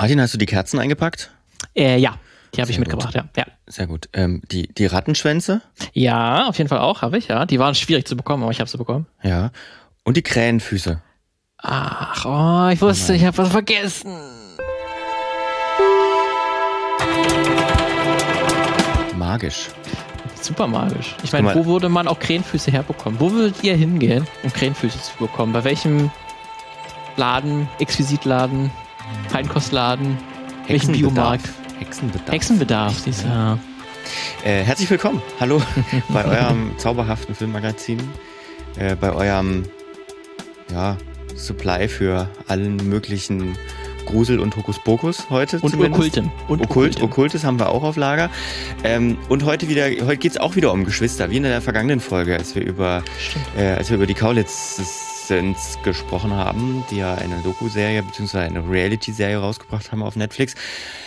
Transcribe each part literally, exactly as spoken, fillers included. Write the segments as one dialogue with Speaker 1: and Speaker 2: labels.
Speaker 1: Martin, hast du die Kerzen eingepackt?
Speaker 2: Äh, ja, die habe ich mitgebracht, ja. ja.
Speaker 1: Sehr gut. Ähm, die, die Rattenschwänze?
Speaker 2: Ja, auf jeden Fall auch, habe ich, ja. Die waren schwierig zu bekommen, aber ich habe sie bekommen.
Speaker 1: Ja. Und die Krähenfüße?
Speaker 2: Ach, oh, ich wusste, oh ich habe was vergessen.
Speaker 1: Magisch.
Speaker 2: Super magisch. Ich meine, wo würde man auch Krähenfüße herbekommen? Wo würdet ihr hingehen, um Krähenfüße zu bekommen? Bei welchem Laden, Exquisitladen, Feinkostladen, welchem Biomarkt?
Speaker 1: Hexenbedarf.
Speaker 2: Hexenbedarf, dieser.
Speaker 1: Äh, herzlich willkommen. Hallo bei eurem zauberhaften Filmmagazin. Äh, bei eurem ja, Supply für allen möglichen Grusel und Hokuspokus heute.
Speaker 2: Und
Speaker 1: zumindest.
Speaker 2: Okkultem. Und
Speaker 1: Okkult,
Speaker 2: Okkultem.
Speaker 1: Okkultes haben wir auch auf Lager. Ähm, und heute wieder, heute geht es auch wieder um Geschwister, wie in der vergangenen Folge, als wir über, äh, als wir über die Kaulitzes gesprochen haben, die ja eine Doku-Serie bzw. eine Reality-Serie rausgebracht haben auf Netflix.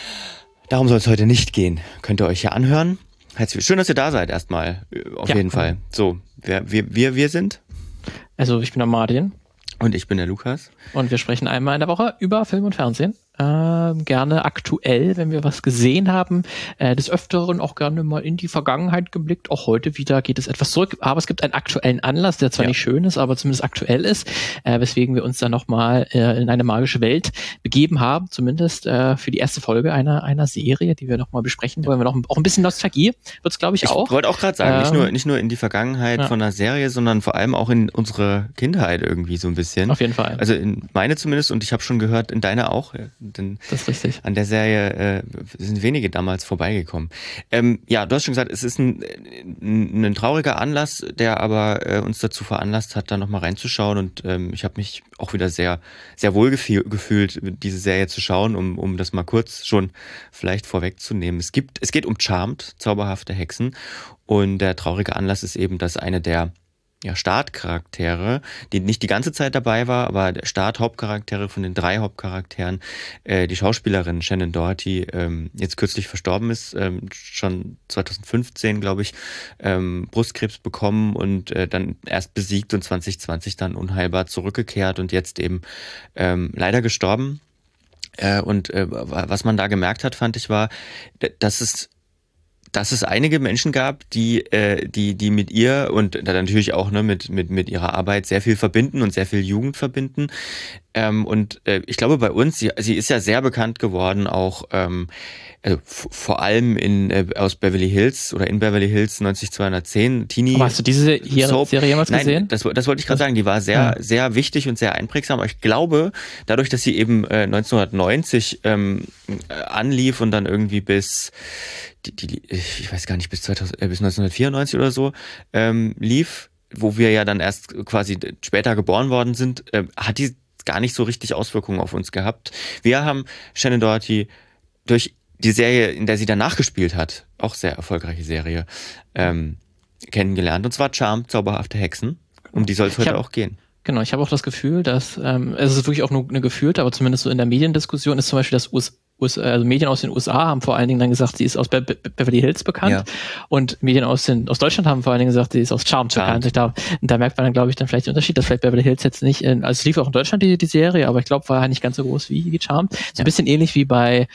Speaker 1: Darum soll es heute nicht gehen. Könnt ihr euch ja anhören. Schön, dass ihr da seid erstmal, auf ja. jeden Fall. So, wer, wir, wir, wir sind?
Speaker 2: Also ich bin der Martin.
Speaker 1: Und ich bin der Lukas.
Speaker 2: Und wir sprechen einmal in der Woche über Film und Fernsehen. Äh, gerne aktuell, wenn wir was gesehen haben. Äh, des Öfteren auch gerne mal in die Vergangenheit geblickt. Auch heute wieder geht es etwas zurück. Aber es gibt einen aktuellen Anlass, der zwar ja. nicht schön ist, aber zumindest aktuell ist. Äh, weswegen wir uns dann nochmal äh, in eine magische Welt begeben haben. Zumindest äh, für die erste Folge einer einer Serie, die wir nochmal besprechen wollen. Wir noch auch ein bisschen Nostalgie wird es, glaube ich, auch.
Speaker 1: Ich wollte auch gerade sagen, ähm, nicht nur nicht nur in die Vergangenheit ja. von einer Serie, sondern vor allem auch in unsere Kindheit irgendwie so ein bisschen.
Speaker 2: Auf jeden Fall.
Speaker 1: Also in meine zumindest, und ich habe schon gehört, in deine auch. Denn
Speaker 2: das ist richtig.
Speaker 1: An der Serie äh, sind wenige damals vorbeigekommen. Ähm, ja, du hast schon gesagt, es ist ein, ein, ein trauriger Anlass, der aber äh, uns dazu veranlasst hat, da nochmal reinzuschauen. Und ähm, ich habe mich auch wieder sehr, sehr wohl gefühl, gefühlt, diese Serie zu schauen, um, um das mal kurz schon vielleicht vorwegzunehmen. Es gibt, es geht um Charmed, zauberhafte Hexen. Und der traurige Anlass ist eben, dass eine der ja, Startcharaktere, die nicht die ganze Zeit dabei war, aber der Start-Hauptcharaktere von den drei Hauptcharakteren, äh, die Schauspielerin Shannen Doherty, ähm, jetzt kürzlich verstorben ist, ähm, schon zwanzig fünfzehn, glaube ich, ähm, Brustkrebs bekommen und äh, dann erst besiegt und zwanzig zwanzig dann unheilbar zurückgekehrt und jetzt eben ähm, leider gestorben. Äh, und äh, was man da gemerkt hat, fand ich, war, dass es dass es einige Menschen gab, die äh, die die mit ihr und da natürlich auch ne mit mit mit ihrer Arbeit sehr viel verbinden und sehr viel Jugend verbinden. Ähm, und äh, ich glaube bei uns, sie, sie ist ja sehr bekannt geworden, auch ähm, also f- vor allem in äh, aus Beverly Hills oder in Beverly Hills neunzigtausendzweihundertzehn. Teenie.
Speaker 2: Aber hast du diese hier
Speaker 1: Soap.
Speaker 2: Serie jemals
Speaker 1: Nein,
Speaker 2: gesehen?
Speaker 1: Das, das wollte ich gerade sagen. Die war sehr, ja. sehr wichtig und sehr einprägsam. Aber ich glaube, dadurch, dass sie eben äh, neunzehnhundertneunzig ähm, anlief und dann irgendwie bis die, die ich weiß gar nicht bis zweitausend, äh, bis neunzehnhundertvierundneunzig oder so ähm, lief, wo wir ja dann erst quasi später geboren worden sind, äh, hat die gar nicht so richtig Auswirkungen auf uns gehabt. Wir haben Shannen Doherty durch die Serie, in der sie danach gespielt hat, auch sehr erfolgreiche Serie, ähm, kennengelernt. Und zwar Charmed, zauberhafte Hexen. Um die soll es heute hab, auch gehen.
Speaker 2: Genau, ich habe auch das Gefühl, dass, ähm, es ist wirklich auch nur eine gefühlte, aber zumindest so in der Mediendiskussion ist zum Beispiel das U S, US, also Medien aus den U S A haben vor allen Dingen dann gesagt, sie ist aus Be- Be- Beverly Hills bekannt. Ja. Und Medien aus, den, aus Deutschland haben vor allen Dingen gesagt, sie ist aus Charmed, Charmed. bekannt. Da, da merkt man dann, glaube ich, dann vielleicht den Unterschied, dass vielleicht Beverly Hills jetzt nicht, in, also es lief auch in Deutschland die, die Serie, aber ich glaube, war halt nicht ganz so groß wie, wie Charmed. So ja. ein bisschen ähnlich wie bei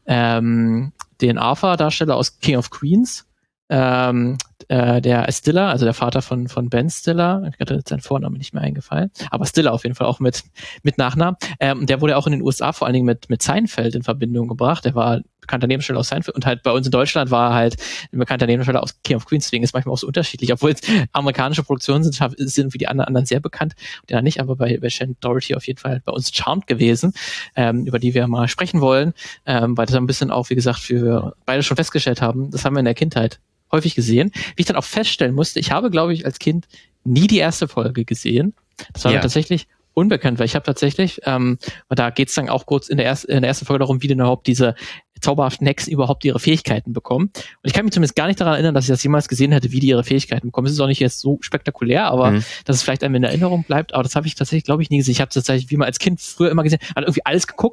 Speaker 2: ähm, den Arthur-Darsteller aus King of Queens. Ähm, äh, der Stiller, also der Vater von von Ben Stiller, ich hatte jetzt seinen Vornamen nicht mehr eingefallen, aber Stiller auf jeden Fall auch mit mit Nachnamen. Ähm, der wurde auch in den U S A vor allen Dingen mit mit Seinfeld in Verbindung gebracht. Der war bekannter Nebendarsteller aus Seinfeld und halt bei uns in Deutschland war er halt ein bekannter Nebendarsteller aus King of Queens. Deswegen ist manchmal auch so unterschiedlich, obwohl es amerikanische Produktionen sind, sind wie die anderen, anderen sehr bekannt, der nicht, aber bei, bei Shannen Doherty auf jeden Fall bei uns Charmed gewesen, ähm, über die wir mal sprechen wollen, ähm, weil das ein bisschen auch, wie gesagt, für wir beide schon festgestellt haben, das haben wir in der Kindheit häufig gesehen. Wie ich dann auch feststellen musste, ich habe, glaube ich, als Kind nie die erste Folge gesehen. Das war ja. mir tatsächlich unbekannt, weil ich habe tatsächlich, ähm, da geht es dann auch kurz in der, erst, in der ersten Folge darum, wie denn überhaupt diese zauberhaften Hexen überhaupt ihre Fähigkeiten bekommen. Und ich kann mich zumindest gar nicht daran erinnern, dass ich das jemals gesehen hätte, wie die ihre Fähigkeiten bekommen. Es ist auch nicht jetzt so spektakulär, aber mhm. dass es vielleicht einem in Erinnerung bleibt. Aber das habe ich tatsächlich, glaube ich, nie gesehen. Ich habe tatsächlich, wie man als Kind früher immer gesehen, hat irgendwie alles geguckt,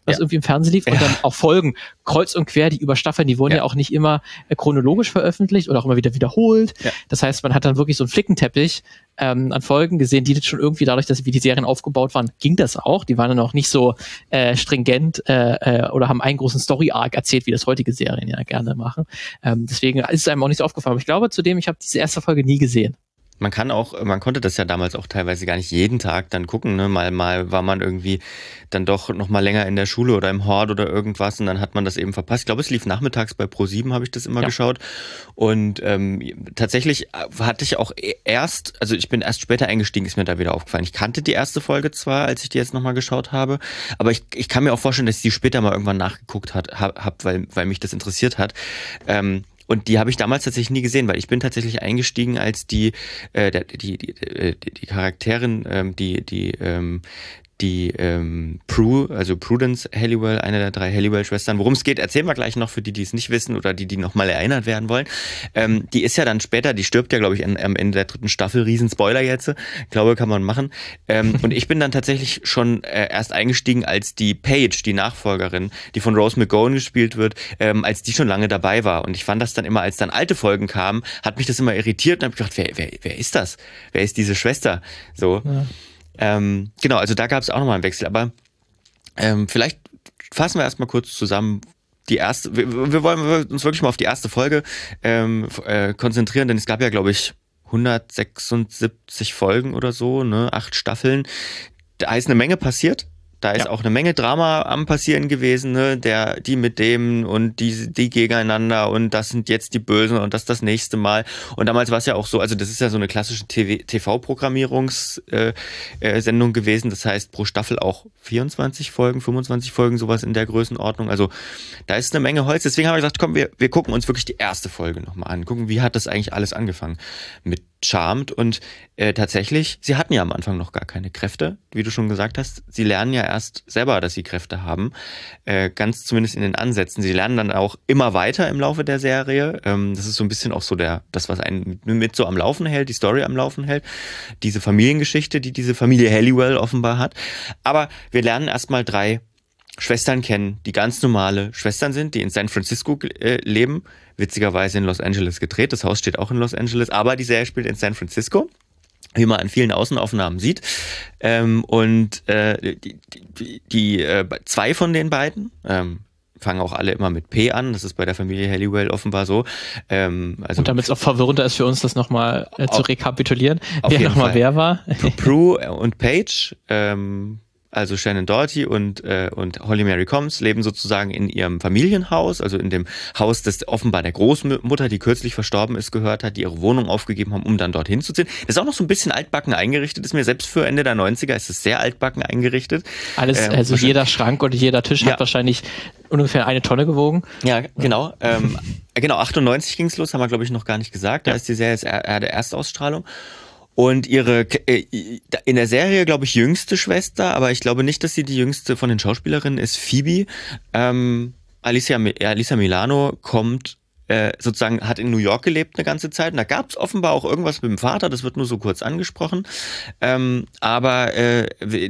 Speaker 2: was
Speaker 1: ja.
Speaker 2: irgendwie im Fernsehen lief, und ja. dann auch Folgen kreuz und quer, die über Staffeln, die wurden ja, ja auch nicht immer äh, chronologisch veröffentlicht oder auch immer wieder wiederholt. Ja. Das heißt, man hat dann wirklich so einen Flickenteppich ähm, an Folgen gesehen, die schon irgendwie dadurch, dass wie die Serien aufgebaut waren, ging das auch. Die waren dann auch nicht so äh, stringent äh, äh, oder haben einen großen Story-Arc erzählt, wie das heutige Serien ja gerne machen. Ähm, deswegen ist es einem auch nicht so aufgefallen. Aber ich glaube zudem, ich habe diese erste Folge nie gesehen.
Speaker 1: Man kann auch, man konnte das ja damals auch teilweise gar nicht jeden Tag dann gucken, ne? Mal, mal war man irgendwie dann doch noch mal länger in der Schule oder im Hort oder irgendwas und dann hat man das eben verpasst. Ich glaube, es lief nachmittags bei ProSieben, habe ich das immer ja. geschaut. Und ähm, tatsächlich hatte ich auch erst, also ich bin erst später eingestiegen, ist mir da wieder aufgefallen. Ich kannte die erste Folge zwar, als ich die jetzt nochmal geschaut habe, aber ich, ich kann mir auch vorstellen, dass ich die später mal irgendwann nachgeguckt hat, hab, weil, weil mich das interessiert hat. Ähm, Und die habe ich damals tatsächlich nie gesehen, weil ich bin tatsächlich eingestiegen, als die äh, die, die, die, die Charakterin, ähm, die die ähm, die ähm, Prue, also Prudence Halliwell, eine der drei Halliwell-Schwestern. Worum es geht, erzählen wir gleich noch für die, die es nicht wissen oder die, die nochmal erinnert werden wollen. Ähm, die ist ja dann später, die stirbt ja, glaube ich, an, am Ende der dritten Staffel. Riesen-Spoiler jetzt. Glaube, kann man machen. Ähm, und ich bin dann tatsächlich schon äh, erst eingestiegen, als die Paige, die Nachfolgerin, die von Rose McGowan gespielt wird, ähm, als die schon lange dabei war. Und ich fand das dann immer, als dann alte Folgen kamen, hat mich das immer irritiert und habe gedacht, wer, wer, wer ist das? Wer ist diese Schwester? So. Ja. Ähm, genau, also da gab es auch nochmal einen Wechsel, aber ähm, vielleicht fassen wir erstmal kurz zusammen die erste, wir, wir wollen uns wirklich mal auf die erste Folge ähm, äh, konzentrieren, denn es gab ja, glaube ich, hundertsechsundsiebzig Folgen oder so, ne, acht Staffeln, da ist eine Menge passiert. Da ist ja. auch eine Menge Drama am Passieren gewesen, ne? Der, die mit dem und die, die gegeneinander und das sind jetzt die Bösen und das das nächste Mal. Und damals war es ja auch so, also das ist ja so eine klassische T V-Programmierungssendung äh, äh, gewesen. Das heißt pro Staffel auch vierundzwanzig Folgen, fünfundzwanzig Folgen, sowas in der Größenordnung. Also da ist eine Menge Holz. Deswegen haben wir gesagt, komm, wir, wir gucken uns wirklich die erste Folge nochmal an. Gucken, wie hat das eigentlich alles angefangen mit Charmed. Und äh, tatsächlich, sie hatten ja am Anfang noch gar keine Kräfte, wie du schon gesagt hast. Sie lernen ja erst selber, dass sie Kräfte haben, äh, ganz zumindest in den Ansätzen. Sie lernen dann auch immer weiter im Laufe der Serie. Ähm, das ist so ein bisschen auch so der, das, was einen mit so am Laufen hält, die Story am Laufen hält. Diese Familiengeschichte, die diese Familie Halliwell offenbar hat. Aber wir lernen erstmal drei Schwestern kennen, die ganz normale Schwestern sind, die in San Francisco äh, leben, witzigerweise in Los Angeles gedreht. Das Haus steht auch in Los Angeles, aber die Serie spielt in San Francisco, wie man an vielen Außenaufnahmen sieht. Ähm, und äh, die, die, die äh, zwei von den beiden ähm, fangen auch alle immer mit P an. Das ist bei der Familie Halliwell offenbar so. Ähm, also
Speaker 2: und damit es auch verwirrender ist für uns, das nochmal äh, zu rekapitulieren, wer nochmal wer war.
Speaker 1: Prue und Paige, ähm, also Shannon Doherty und äh, und Holly Mary Combs leben sozusagen in ihrem Familienhaus, also in dem Haus, das offenbar der Großmutter, die kürzlich verstorben ist, gehört hat, die ihre Wohnung aufgegeben haben, um dann dorthin zu ziehen. Das ist auch noch so ein bisschen altbacken eingerichtet, ist mir selbst für Ende der neunziger ist es sehr altbacken eingerichtet.
Speaker 2: Alles, ähm, also jeder Schrank und jeder Tisch ja. hat wahrscheinlich ungefähr eine Tonne gewogen.
Speaker 1: Ja, genau. Ähm, genau, achtundneunzig ging's los, haben wir glaube ich noch gar nicht gesagt. Da ja. ist die Serie jetzt eher der Erstausstrahlung. Und ihre, in der Serie, glaube ich, jüngste Schwester, aber ich glaube nicht, dass sie die jüngste von den Schauspielerinnen ist, Phoebe. Ähm, Alicia, Alicia Milano kommt, äh, sozusagen, hat in New York gelebt eine ganze Zeit. Und da gab es offenbar auch irgendwas mit dem Vater, das wird nur so kurz angesprochen. Ähm, aber äh,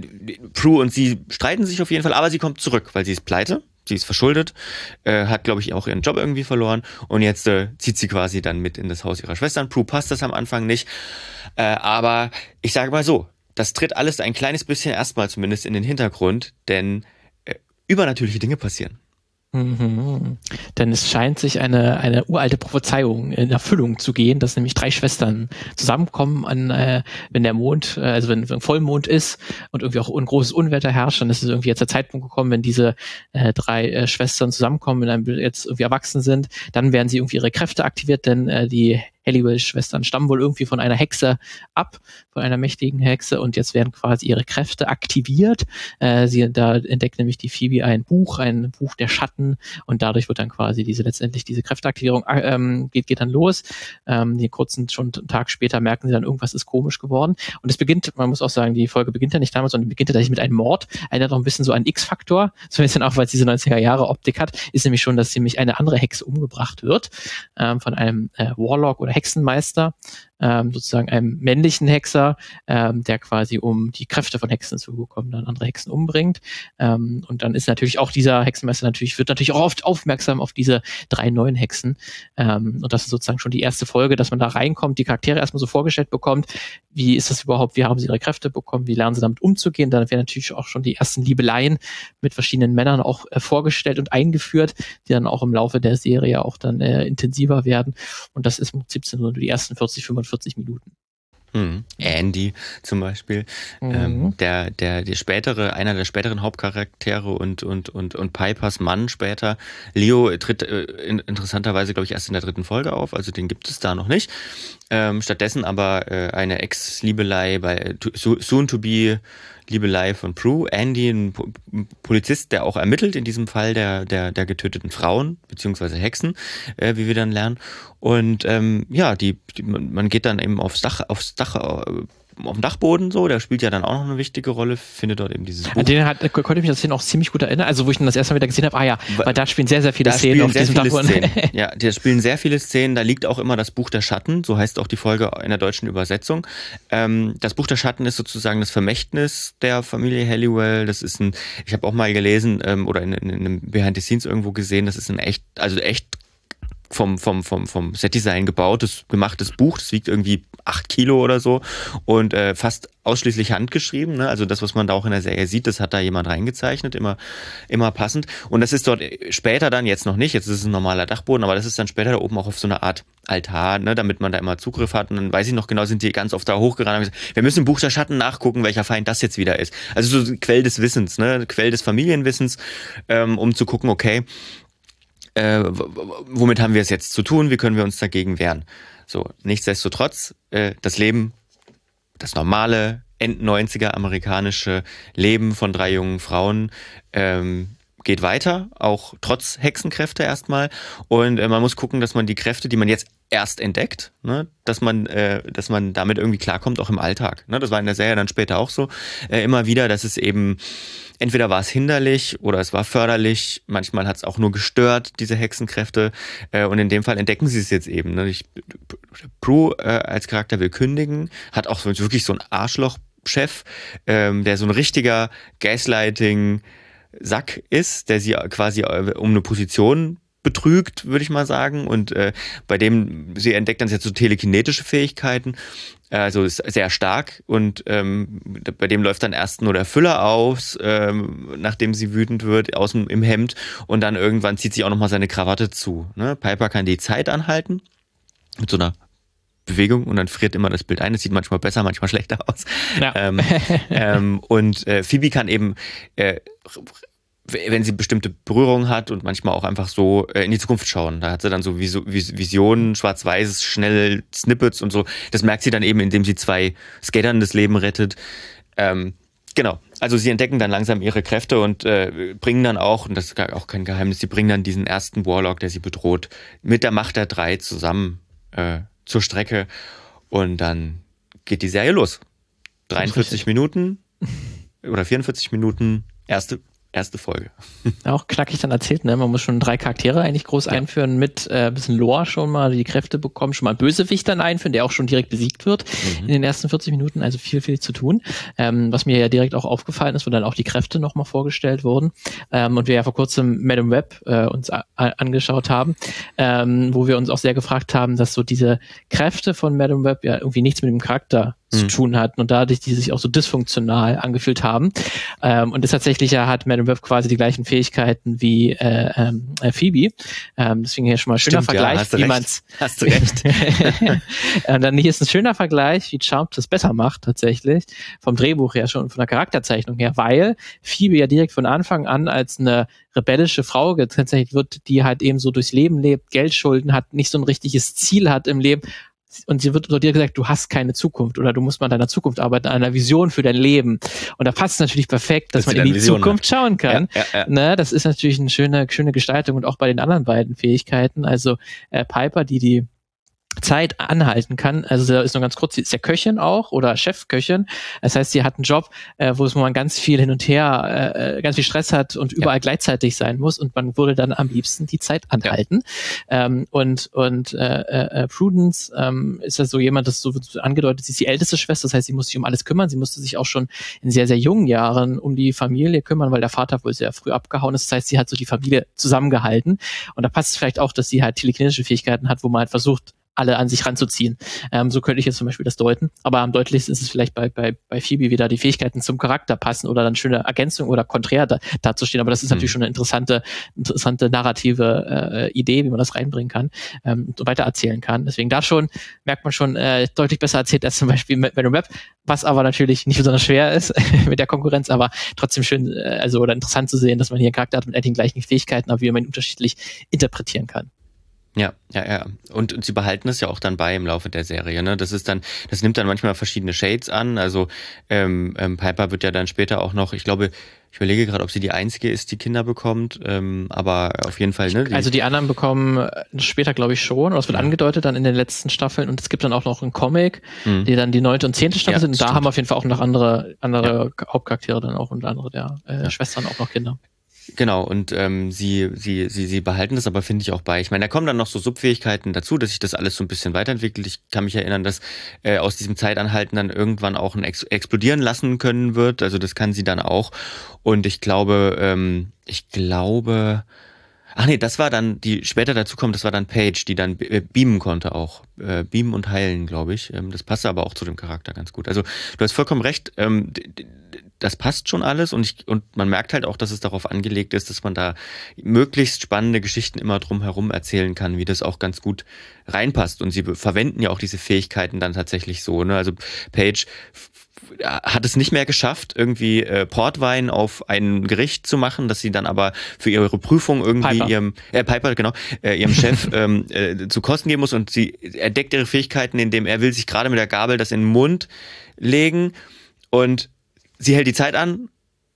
Speaker 1: Prue und sie streiten sich auf jeden Fall, aber sie kommt zurück, weil sie ist pleite. Sie ist verschuldet, äh, hat, glaube ich, auch ihren Job irgendwie verloren und jetzt äh, zieht sie quasi dann mit in das Haus ihrer Schwestern. Prue passt das am Anfang nicht, äh, aber ich sage mal so, das tritt alles ein kleines bisschen erstmal zumindest in den Hintergrund, denn äh, übernatürliche Dinge passieren.
Speaker 2: Mhm. Denn es scheint sich eine, eine uralte Prophezeiung in Erfüllung zu gehen, dass nämlich drei Schwestern zusammenkommen, an, äh, wenn der Mond, äh, also wenn, wenn Vollmond ist und irgendwie auch ein großes Unwetter herrscht, dann ist es irgendwie jetzt der Zeitpunkt gekommen, wenn diese äh, drei äh, Schwestern zusammenkommen, wenn einem jetzt irgendwie erwachsen sind, dann werden sie irgendwie ihre Kräfte aktiviert, denn äh, die Halliwell-Schwestern stammen wohl irgendwie von einer Hexe ab, von einer mächtigen Hexe und jetzt werden quasi ihre Kräfte aktiviert. Äh, sie, da entdeckt nämlich die Phoebe ein Buch, ein Buch der Schatten und dadurch wird dann quasi diese letztendlich diese Kräfteaktivierung ähm, geht, geht dann los. Ähm, die kurzen schon einen Tag später merken sie dann, irgendwas ist komisch geworden und es beginnt, man muss auch sagen, die Folge beginnt ja nicht damals, sondern beginnt tatsächlich mit einem Mord. Erinnert auch ein bisschen so an X-Faktor, so ein bisschen auch, weil es diese neunziger Jahre Optik hat, ist nämlich schon, dass ziemlich eine andere Hexe umgebracht wird ähm, von einem äh, Warlock oder Hexenmeister, ähm, sozusagen einem männlichen Hexer, ähm, der quasi um die Kräfte von Hexen zu bekommen, dann andere Hexen umbringt. Ähm, und dann ist natürlich auch dieser Hexenmeister natürlich, wird natürlich auch oft aufmerksam auf diese drei neuen Hexen. Ähm, und das ist sozusagen schon die erste Folge, dass man da reinkommt, die Charaktere erstmal so vorgestellt bekommt. Wie ist das überhaupt? Wie haben sie ihre Kräfte bekommen? Wie lernen sie damit umzugehen? Dann werden natürlich auch schon die ersten Liebeleien mit verschiedenen Männern auch äh, vorgestellt und eingeführt, die dann auch im Laufe der Serie auch dann äh, intensiver werden. Und das ist im Prinzip so die ersten vierzig, fünfundvierzig Minuten.
Speaker 1: Hm. Andy zum Beispiel, mhm. ähm, der, der, der spätere, einer der späteren Hauptcharaktere und, und, und, und Pipers Mann später. Leo tritt äh, in, interessanterweise, glaube ich, erst in der dritten Folge auf, also den gibt es da noch nicht. Ähm, stattdessen aber äh, eine Ex-Liebelei bei äh, Soon-to-be Liebelei von Prue. Andy, ein po- Polizist, der auch ermittelt in diesem Fall der, der, der getöteten Frauen, beziehungsweise Hexen, äh, wie wir dann lernen. Und ähm, ja, die, die, man geht dann eben aufs Dach, aufs Dach, äh, auf dem Dachboden so, der spielt ja dann auch noch eine wichtige Rolle, findet dort eben dieses Buch.
Speaker 2: An den hat, konnte ich mich das Szenen auch ziemlich gut erinnern, also wo ich ihn das erste Mal wieder gesehen habe, ah ja, weil da spielen sehr, sehr viele
Speaker 1: da
Speaker 2: Szenen auf
Speaker 1: sehr
Speaker 2: diesem
Speaker 1: viele
Speaker 2: Dachboden.
Speaker 1: Szenen. Ja, da spielen sehr viele Szenen, da liegt auch immer das Buch der Schatten, so heißt auch die Folge in der deutschen Übersetzung. Ähm, das Buch der Schatten ist sozusagen das Vermächtnis der Familie Halliwell, das ist ein, ich habe auch mal gelesen ähm, oder in, in einem Behind the Scenes irgendwo gesehen, das ist ein echt, also echt vom, vom, vom, vom Setdesign gebautes, gemachtes Buch. Das wiegt irgendwie acht Kilo oder so und äh, fast ausschließlich handgeschrieben. Ne? Also das, was man da auch in der Serie sieht, das hat da jemand reingezeichnet, immer, immer passend. Und das ist dort später dann, jetzt noch nicht, jetzt ist es ein normaler Dachboden, aber das ist dann später da oben auch auf so eine Art Altar, ne? Damit man da immer Zugriff hat. Und dann weiß ich noch genau, sind die ganz oft da hochgerannt und haben gesagt, wir müssen im Buch der Schatten nachgucken, welcher Feind das jetzt wieder ist. Also so Quell des Wissens, ne? Quell des Familienwissens, ähm, um zu gucken, okay, Äh, womit haben wir es jetzt zu tun? Wie können wir uns dagegen wehren? So, nichtsdestotrotz, äh, das Leben, das normale End-neunziger amerikanische Leben von drei jungen Frauen ähm, geht weiter, auch trotz Hexenkräfte erstmal. Und äh, man muss gucken, dass man die Kräfte, die man jetzt erst entdeckt, ne, dass man, äh, dass man damit irgendwie klarkommt, auch im Alltag. Ne? Das war in der Serie dann später auch so. Äh, immer wieder, dass es eben entweder war es hinderlich oder es war förderlich. Manchmal hat es auch nur gestört, diese Hexenkräfte. Äh, und in dem Fall entdecken sie es jetzt eben. Ne? Ich, Prue äh, als Charakter will kündigen, hat auch so, wirklich so einen Arschloch-Chef, ähm, der so ein richtiger Gaslighting-Sack ist, der sie quasi äh, um eine Position betrügt, würde ich mal sagen. Und äh, bei dem, sie entdeckt dann jetzt so telekinetische Fähigkeiten. Also ist sehr stark und ähm, bei dem läuft dann erst nur der Füller aus, ähm, nachdem sie wütend wird, aus dem, im Hemd und dann irgendwann zieht sich auch nochmal seine Krawatte zu. Ne? Piper kann die Zeit anhalten mit so einer Bewegung und dann friert immer das Bild ein. Das sieht manchmal besser, manchmal schlechter aus. Ja. Ähm, ähm, und äh, Phoebe kann eben äh, wenn sie bestimmte Berührungen hat und manchmal auch einfach so äh, in die Zukunft schauen. Da hat sie dann so Vis- Visionen, schwarz-weiß, schnell Snippets und so. Das merkt sie dann eben, indem sie zwei Skatern das Leben rettet. Ähm, genau. Also sie entdecken dann langsam ihre Kräfte und äh, bringen dann auch, und das ist auch kein Geheimnis, sie bringen dann diesen ersten Warlock, der sie bedroht, mit der Macht der Drei zusammen äh, zur Strecke. Und dann geht die Serie los. dreiundvierzig Minuten oder vierundvierzig Minuten, erste Erste Folge.
Speaker 2: Auch knackig dann erzählt, ne? Man muss schon drei Charaktere eigentlich groß ja. einführen, mit äh, ein bisschen Lore schon mal, die Kräfte bekommen, schon mal einen Bösewicht dann einführen, der auch schon direkt besiegt wird mhm. in den ersten vierzig Minuten, also viel, viel zu tun. Ähm, was mir ja direkt auch aufgefallen ist, wo dann auch die Kräfte nochmal vorgestellt wurden ähm, und wir ja vor kurzem Madame Web äh, uns a- angeschaut haben, ähm, wo wir uns auch sehr gefragt haben, dass so diese Kräfte von Madame Web ja irgendwie nichts mit dem Charakter zu mhm. tun hatten und dadurch die sich auch so dysfunktional angefühlt haben. Ähm, und das tatsächlich ja hat Madame Web quasi die gleichen Fähigkeiten wie äh, ähm, äh, Phoebe. Ähm, deswegen hier schon mal ein schöner
Speaker 1: Stimmt,
Speaker 2: Vergleich,
Speaker 1: ja,
Speaker 2: wie man's.
Speaker 1: Hast du recht.
Speaker 2: Und dann hier ist ein schöner Vergleich, wie Charmed das besser macht tatsächlich, vom Drehbuch her schon und von der Charakterzeichnung her, weil Phoebe ja direkt von Anfang an als eine rebellische Frau gezeichnet wird, die halt eben so durchs Leben lebt, Geldschulden hat, nicht so ein richtiges Ziel hat im Leben. Und sie wird so dir gesagt, du hast keine Zukunft oder du musst mal an deiner Zukunft arbeiten, an einer Vision für dein Leben. Und da passt es natürlich perfekt, dass das man in die Vision, Zukunft ne? schauen kann. Ja, ja, ja. Ne, das ist natürlich eine schöne, schöne Gestaltung und auch bei den anderen beiden Fähigkeiten. Also äh, Piper, die die Zeit anhalten kann. Also da ist nur ganz kurz, sie ist ja Köchin auch oder Chefköchin. Das heißt, sie hat einen Job, äh, wo es wo man ganz viel hin und her, äh, ganz viel Stress hat und überall ja. gleichzeitig sein muss und man würde dann am liebsten die Zeit anhalten. Ja. Ähm, und und äh, äh, Prudence ähm, ist ja so jemand, das so angedeutet, sie ist die älteste Schwester, das heißt, sie muss sich um alles kümmern. Sie musste sich auch schon in sehr, sehr jungen Jahren um die Familie kümmern, weil der Vater wohl sehr früh abgehauen ist. Das heißt, sie hat so die Familie zusammengehalten. Und da passt es vielleicht auch, dass sie halt telekinetische Fähigkeiten hat, wo man halt versucht, alle an sich ranzuziehen. Ähm, so könnte ich jetzt zum Beispiel das deuten. Aber am deutlichsten ist es vielleicht bei, bei, bei Phoebe, wie da die Fähigkeiten zum Charakter passen oder dann schöne Ergänzung oder konträr da, dazustehen. Aber das ist mhm. natürlich schon eine interessante, interessante narrative äh, Idee, wie man das reinbringen kann ähm, und weiter erzählen kann. Deswegen da schon, merkt man schon, äh, deutlich besser erzählt als zum Beispiel Venom Web, was aber natürlich nicht besonders schwer ist mit der Konkurrenz, aber trotzdem schön, äh, also oder interessant zu sehen, dass man hier einen Charakter hat mit den gleichen Fähigkeiten, aber wie man ihn unterschiedlich interpretieren kann.
Speaker 1: Ja, ja, ja. Und, und sie behalten es ja auch dann bei im Laufe der Serie, ne? Das ist dann, das nimmt dann manchmal verschiedene Shades an. Also ähm, ähm, Piper wird ja dann später auch noch, ich glaube, ich überlege gerade, ob sie die einzige ist, die Kinder bekommt, ähm, aber auf jeden Fall, ne?
Speaker 2: Die also die anderen bekommen später, glaube ich, schon, oder es wird ja. angedeutet dann in den letzten Staffeln und es gibt dann auch noch einen Comic, mhm. die dann die neunte und zehnte Staffel ja, sind und da stimmt. haben wir auf jeden Fall auch noch andere, andere ja. Hauptcharaktere dann auch und andere der äh, ja. Schwestern auch noch Kinder.
Speaker 1: Genau, und ähm, sie, sie, sie, sie behalten das aber, finde ich, auch bei. Ich meine, da kommen dann noch so Subfähigkeiten dazu, dass sich das alles so ein bisschen weiterentwickelt. Ich kann mich erinnern, dass äh, aus diesem Zeitanhalten dann irgendwann auch ein Ex- explodieren lassen können wird. Also das kann sie dann auch. Und ich glaube, ähm, ich glaube... Ach nee, das war dann, die später dazu kommt, das war dann Paige, die dann äh, beamen konnte auch. Äh, beamen und heilen, glaube ich. Ähm, das passte aber auch zu dem Charakter ganz gut. Also du hast vollkommen recht, ähm, d- d- das passt schon alles und, ich, und man merkt halt auch, dass es darauf angelegt ist, dass man da möglichst spannende Geschichten immer drumherum erzählen kann, wie das auch ganz gut reinpasst. Und sie be- verwenden ja auch diese Fähigkeiten dann tatsächlich so, ne? Also Paige f- hat es nicht mehr geschafft, irgendwie äh, Portwein auf ein Gericht zu machen, dass sie dann aber für ihre Prüfung irgendwie
Speaker 2: Piper.
Speaker 1: ihrem äh, Piper, genau, äh, ihrem Chef ähm, äh, zu kosten geben muss und sie entdeckt ihre Fähigkeiten, indem er will sich gerade mit der Gabel das in den Mund legen und sie hält die Zeit an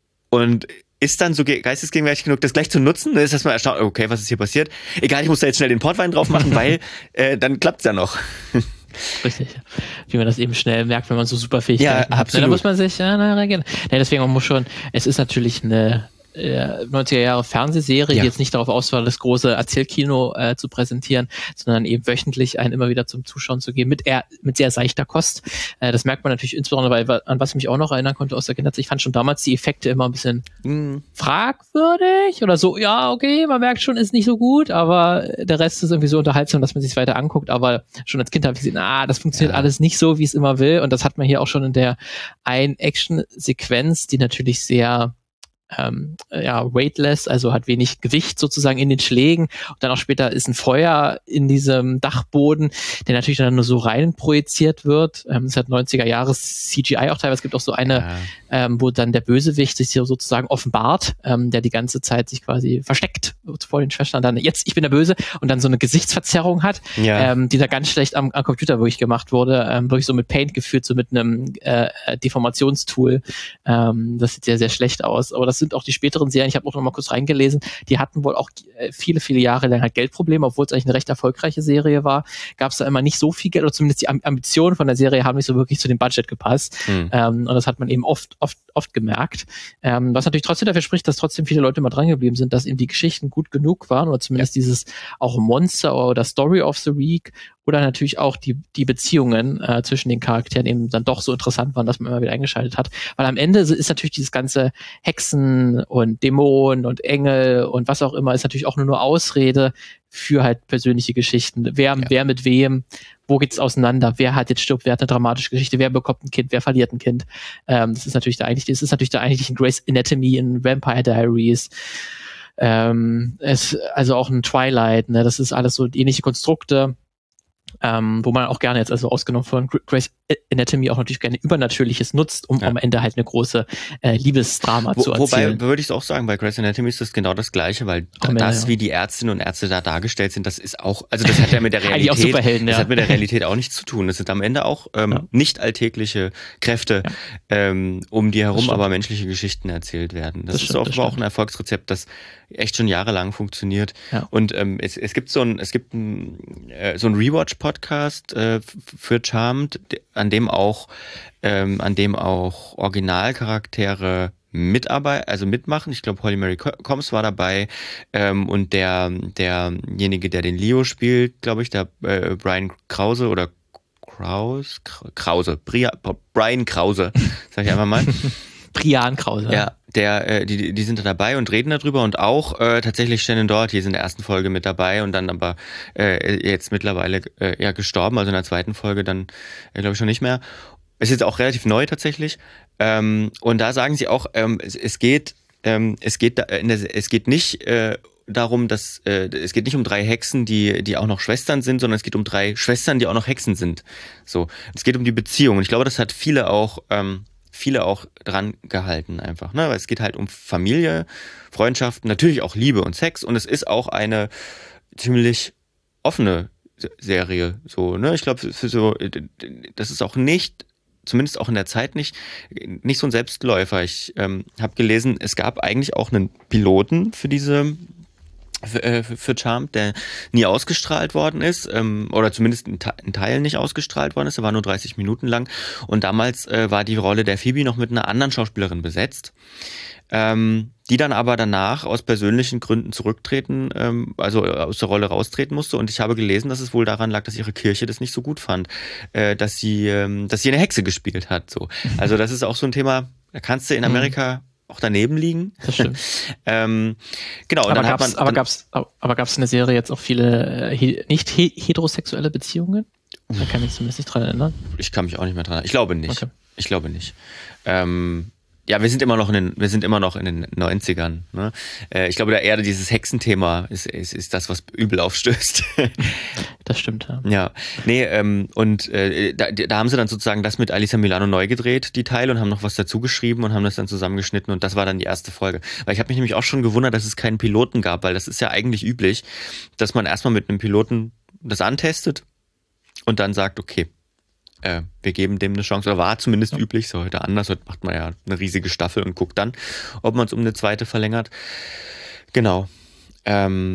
Speaker 1: und ist dann so geistesgegenwärtig genug, das gleich zu nutzen. Dann ist erstmal erstaunt, okay, was ist hier passiert? Egal, ich muss da jetzt schnell den Portwein drauf machen, weil äh, dann klappt's ja noch.
Speaker 2: Richtig. Wie man das eben schnell merkt, wenn man so super Fähigkeiten
Speaker 1: ja,
Speaker 2: hat.
Speaker 1: absolut.
Speaker 2: Da muss man sich ja, na, reagieren. Ja, deswegen, man muss schon, es ist natürlich eine äh, neunziger Jahre Fernsehserie, ja. die jetzt nicht darauf aus war, das große Erzählkino äh, zu präsentieren, sondern eben wöchentlich einen immer wieder zum Zuschauen zu geben, mit eher, mit sehr seichter Kost. Äh, das merkt man natürlich insbesondere, weil, an was ich mich auch noch erinnern konnte aus der Kindheit. Ich fand schon damals die Effekte immer ein bisschen mhm. fragwürdig oder so, ja, okay, man merkt schon, ist nicht so gut, aber der Rest ist irgendwie so unterhaltsam, dass man sich weiter anguckt, aber schon als Kind habe ich gesehen, ah, das funktioniert ja. alles nicht so, wie es immer will, und das hat man hier auch schon in der einen Action-Sequenz, die natürlich sehr Ähm, ja, weightless, also hat wenig Gewicht sozusagen in den Schlägen. Und dann auch später ist ein Feuer in diesem Dachboden, der natürlich dann nur so rein projiziert wird. Ähm, es hat neunziger Jahres C G I auch teilweise. Es gibt auch so eine, ja. ähm, wo dann der Bösewicht sich hier sozusagen offenbart, ähm, der die ganze Zeit sich quasi versteckt vor den Schwestern. Dann jetzt, ich bin der Böse, und dann so eine Gesichtsverzerrung hat, ja. ähm, die da ganz schlecht am, am Computer wirklich gemacht wurde, ähm, wirklich so mit Paint geführt, so mit einem äh, Deformationstool. Ähm, das sieht sehr, sehr schlecht aus. Aber das sind auch die späteren Serien, ich habe auch noch mal kurz reingelesen, die hatten wohl auch viele, viele Jahre lang halt Geldprobleme, obwohl es eigentlich eine recht erfolgreiche Serie war, gab es da immer nicht so viel Geld, oder zumindest die Ambitionen von der Serie haben nicht so wirklich zu dem Budget gepasst. Mhm. Ähm, und das hat man eben oft, oft, oft gemerkt. Ähm, was natürlich trotzdem dafür spricht, dass trotzdem viele Leute mal dran geblieben sind, dass eben die Geschichten gut genug waren, oder zumindest ja. dieses auch Monster oder Story of the Week, oder natürlich auch die, die Beziehungen äh, zwischen den Charakteren eben dann doch so interessant waren, dass man immer wieder eingeschaltet hat. Weil am Ende ist natürlich dieses ganze Hexen und Dämonen und Engel und was auch immer, ist natürlich auch nur nur Ausrede für halt persönliche Geschichten. Wer, ja. wer mit wem, wo geht's auseinander, wer hat jetzt stirbt, wer hat eine dramatische Geschichte, wer bekommt ein Kind, wer verliert ein Kind. Ähm, das ist natürlich da eigentlich, das ist natürlich da eigentlich in Grey's Anatomy, in Vampire Diaries, ähm, es, also auch in Twilight, ne, das ist alles so ähnliche Konstrukte. Ähm, wo man auch gerne jetzt, also ausgenommen von Grey's Anatomy, auch natürlich gerne Übernatürliches nutzt, um ja. am Ende halt eine große äh, Liebesdrama Wo, zu erzählen.
Speaker 1: Wobei, würde ich auch sagen, bei Grey's Anatomy ist das genau das Gleiche, weil Ende, das, ja. wie die Ärztinnen und Ärzte da dargestellt sind, das ist auch, also das hat ja mit der Realität,
Speaker 2: auch Superhelden, ja.
Speaker 1: das hat mit der Realität auch nichts zu tun. Das sind am Ende auch ähm, ja. nicht alltägliche Kräfte, ja. ähm, um die herum aber menschliche Geschichten erzählt werden. Das, das ist stimmt, offenbar auch ein Erfolgsrezept, das echt schon jahrelang funktioniert. Ja. Und ähm, es, es gibt so ein, es gibt ein, äh, so ein Rewatch Podcast äh, für Charmed, an dem auch, ähm, an dem auch Originalcharaktere mitarbeiten, also mitmachen. Ich glaube, Holly Marie Combs war dabei ähm, und der derjenige, der den Leo spielt, glaube ich, der äh, Brian Krause oder Krause, Krause, Bria, Brian Krause, sag ich einfach mal.
Speaker 2: Brian Krause.
Speaker 1: Ja, der, äh, die, die sind da dabei und reden darüber und auch äh, tatsächlich Shannon Doherty ist in der ersten Folge mit dabei und dann aber äh, jetzt mittlerweile äh, ja gestorben, also in der zweiten Folge dann äh, glaube ich schon nicht mehr. Ist jetzt auch relativ neu tatsächlich. Ähm, und da sagen sie auch, ähm, es, es geht, ähm, es geht, da, in der, es geht nicht äh, darum, dass äh, es geht nicht um drei Hexen, die die auch noch Schwestern sind, sondern es geht um drei Schwestern, die auch noch Hexen sind. So, es geht um die Beziehung. Und ich glaube, das hat viele auch ähm, viele auch dran gehalten einfach, ne? Weil es geht halt um Familie, Freundschaften, natürlich auch Liebe und Sex und es ist auch eine ziemlich offene Serie, so, ne? Ich glaube, für so, das ist auch nicht, zumindest auch in der Zeit nicht, nicht so ein Selbstläufer. Ich ähm, habe gelesen, es gab eigentlich auch einen Piloten für diese Für, für Charmed, der nie ausgestrahlt worden ist, ähm, oder zumindest in, in Teilen nicht ausgestrahlt worden ist, er war nur dreißig Minuten lang und damals äh, war die Rolle der Phoebe noch mit einer anderen Schauspielerin besetzt, ähm, die dann aber danach aus persönlichen Gründen zurücktreten, ähm, also aus der Rolle raustreten musste und ich habe gelesen, dass es wohl daran lag, dass ihre Kirche das nicht so gut fand, äh, dass sie ähm, dass sie eine Hexe gespielt hat, so. Also das ist auch so ein Thema, da kannst du in Amerika mhm. auch daneben liegen.
Speaker 2: Das stimmt.
Speaker 1: ähm, genau.
Speaker 2: Aber
Speaker 1: dann
Speaker 2: gab's,
Speaker 1: hat man,
Speaker 2: aber gab's, aber gab's in der Serie jetzt auch viele äh, nicht he- heterosexuelle Beziehungen? Da kann ich mich zumindest nicht dran erinnern.
Speaker 1: Ich kann mich auch nicht mehr dran erinnern. Ich glaube nicht.
Speaker 2: Okay.
Speaker 1: Ich glaube nicht. Ähm, ja, wir sind immer noch in den, wir sind immer noch in den neunzigern. Ne? Äh, ich glaube, da eher dieses Hexenthema ist, ist, ist das, was übel aufstößt.
Speaker 2: Das stimmt, ja.
Speaker 1: Ja, nee, ähm, und äh, da, da haben sie dann sozusagen das mit Alyssa Milano neu gedreht, die Teile, und haben noch was dazu geschrieben und haben das dann zusammengeschnitten und das war dann die erste Folge. Weil ich habe mich nämlich auch schon gewundert, dass es keinen Piloten gab, weil das ist ja eigentlich üblich, dass man erstmal mit einem Piloten das antestet und dann sagt, okay, äh, wir geben dem eine Chance, oder war zumindest ja. üblich, so heute anders, heute macht man ja eine riesige Staffel und guckt dann, ob man es um eine zweite verlängert. Genau. Ähm,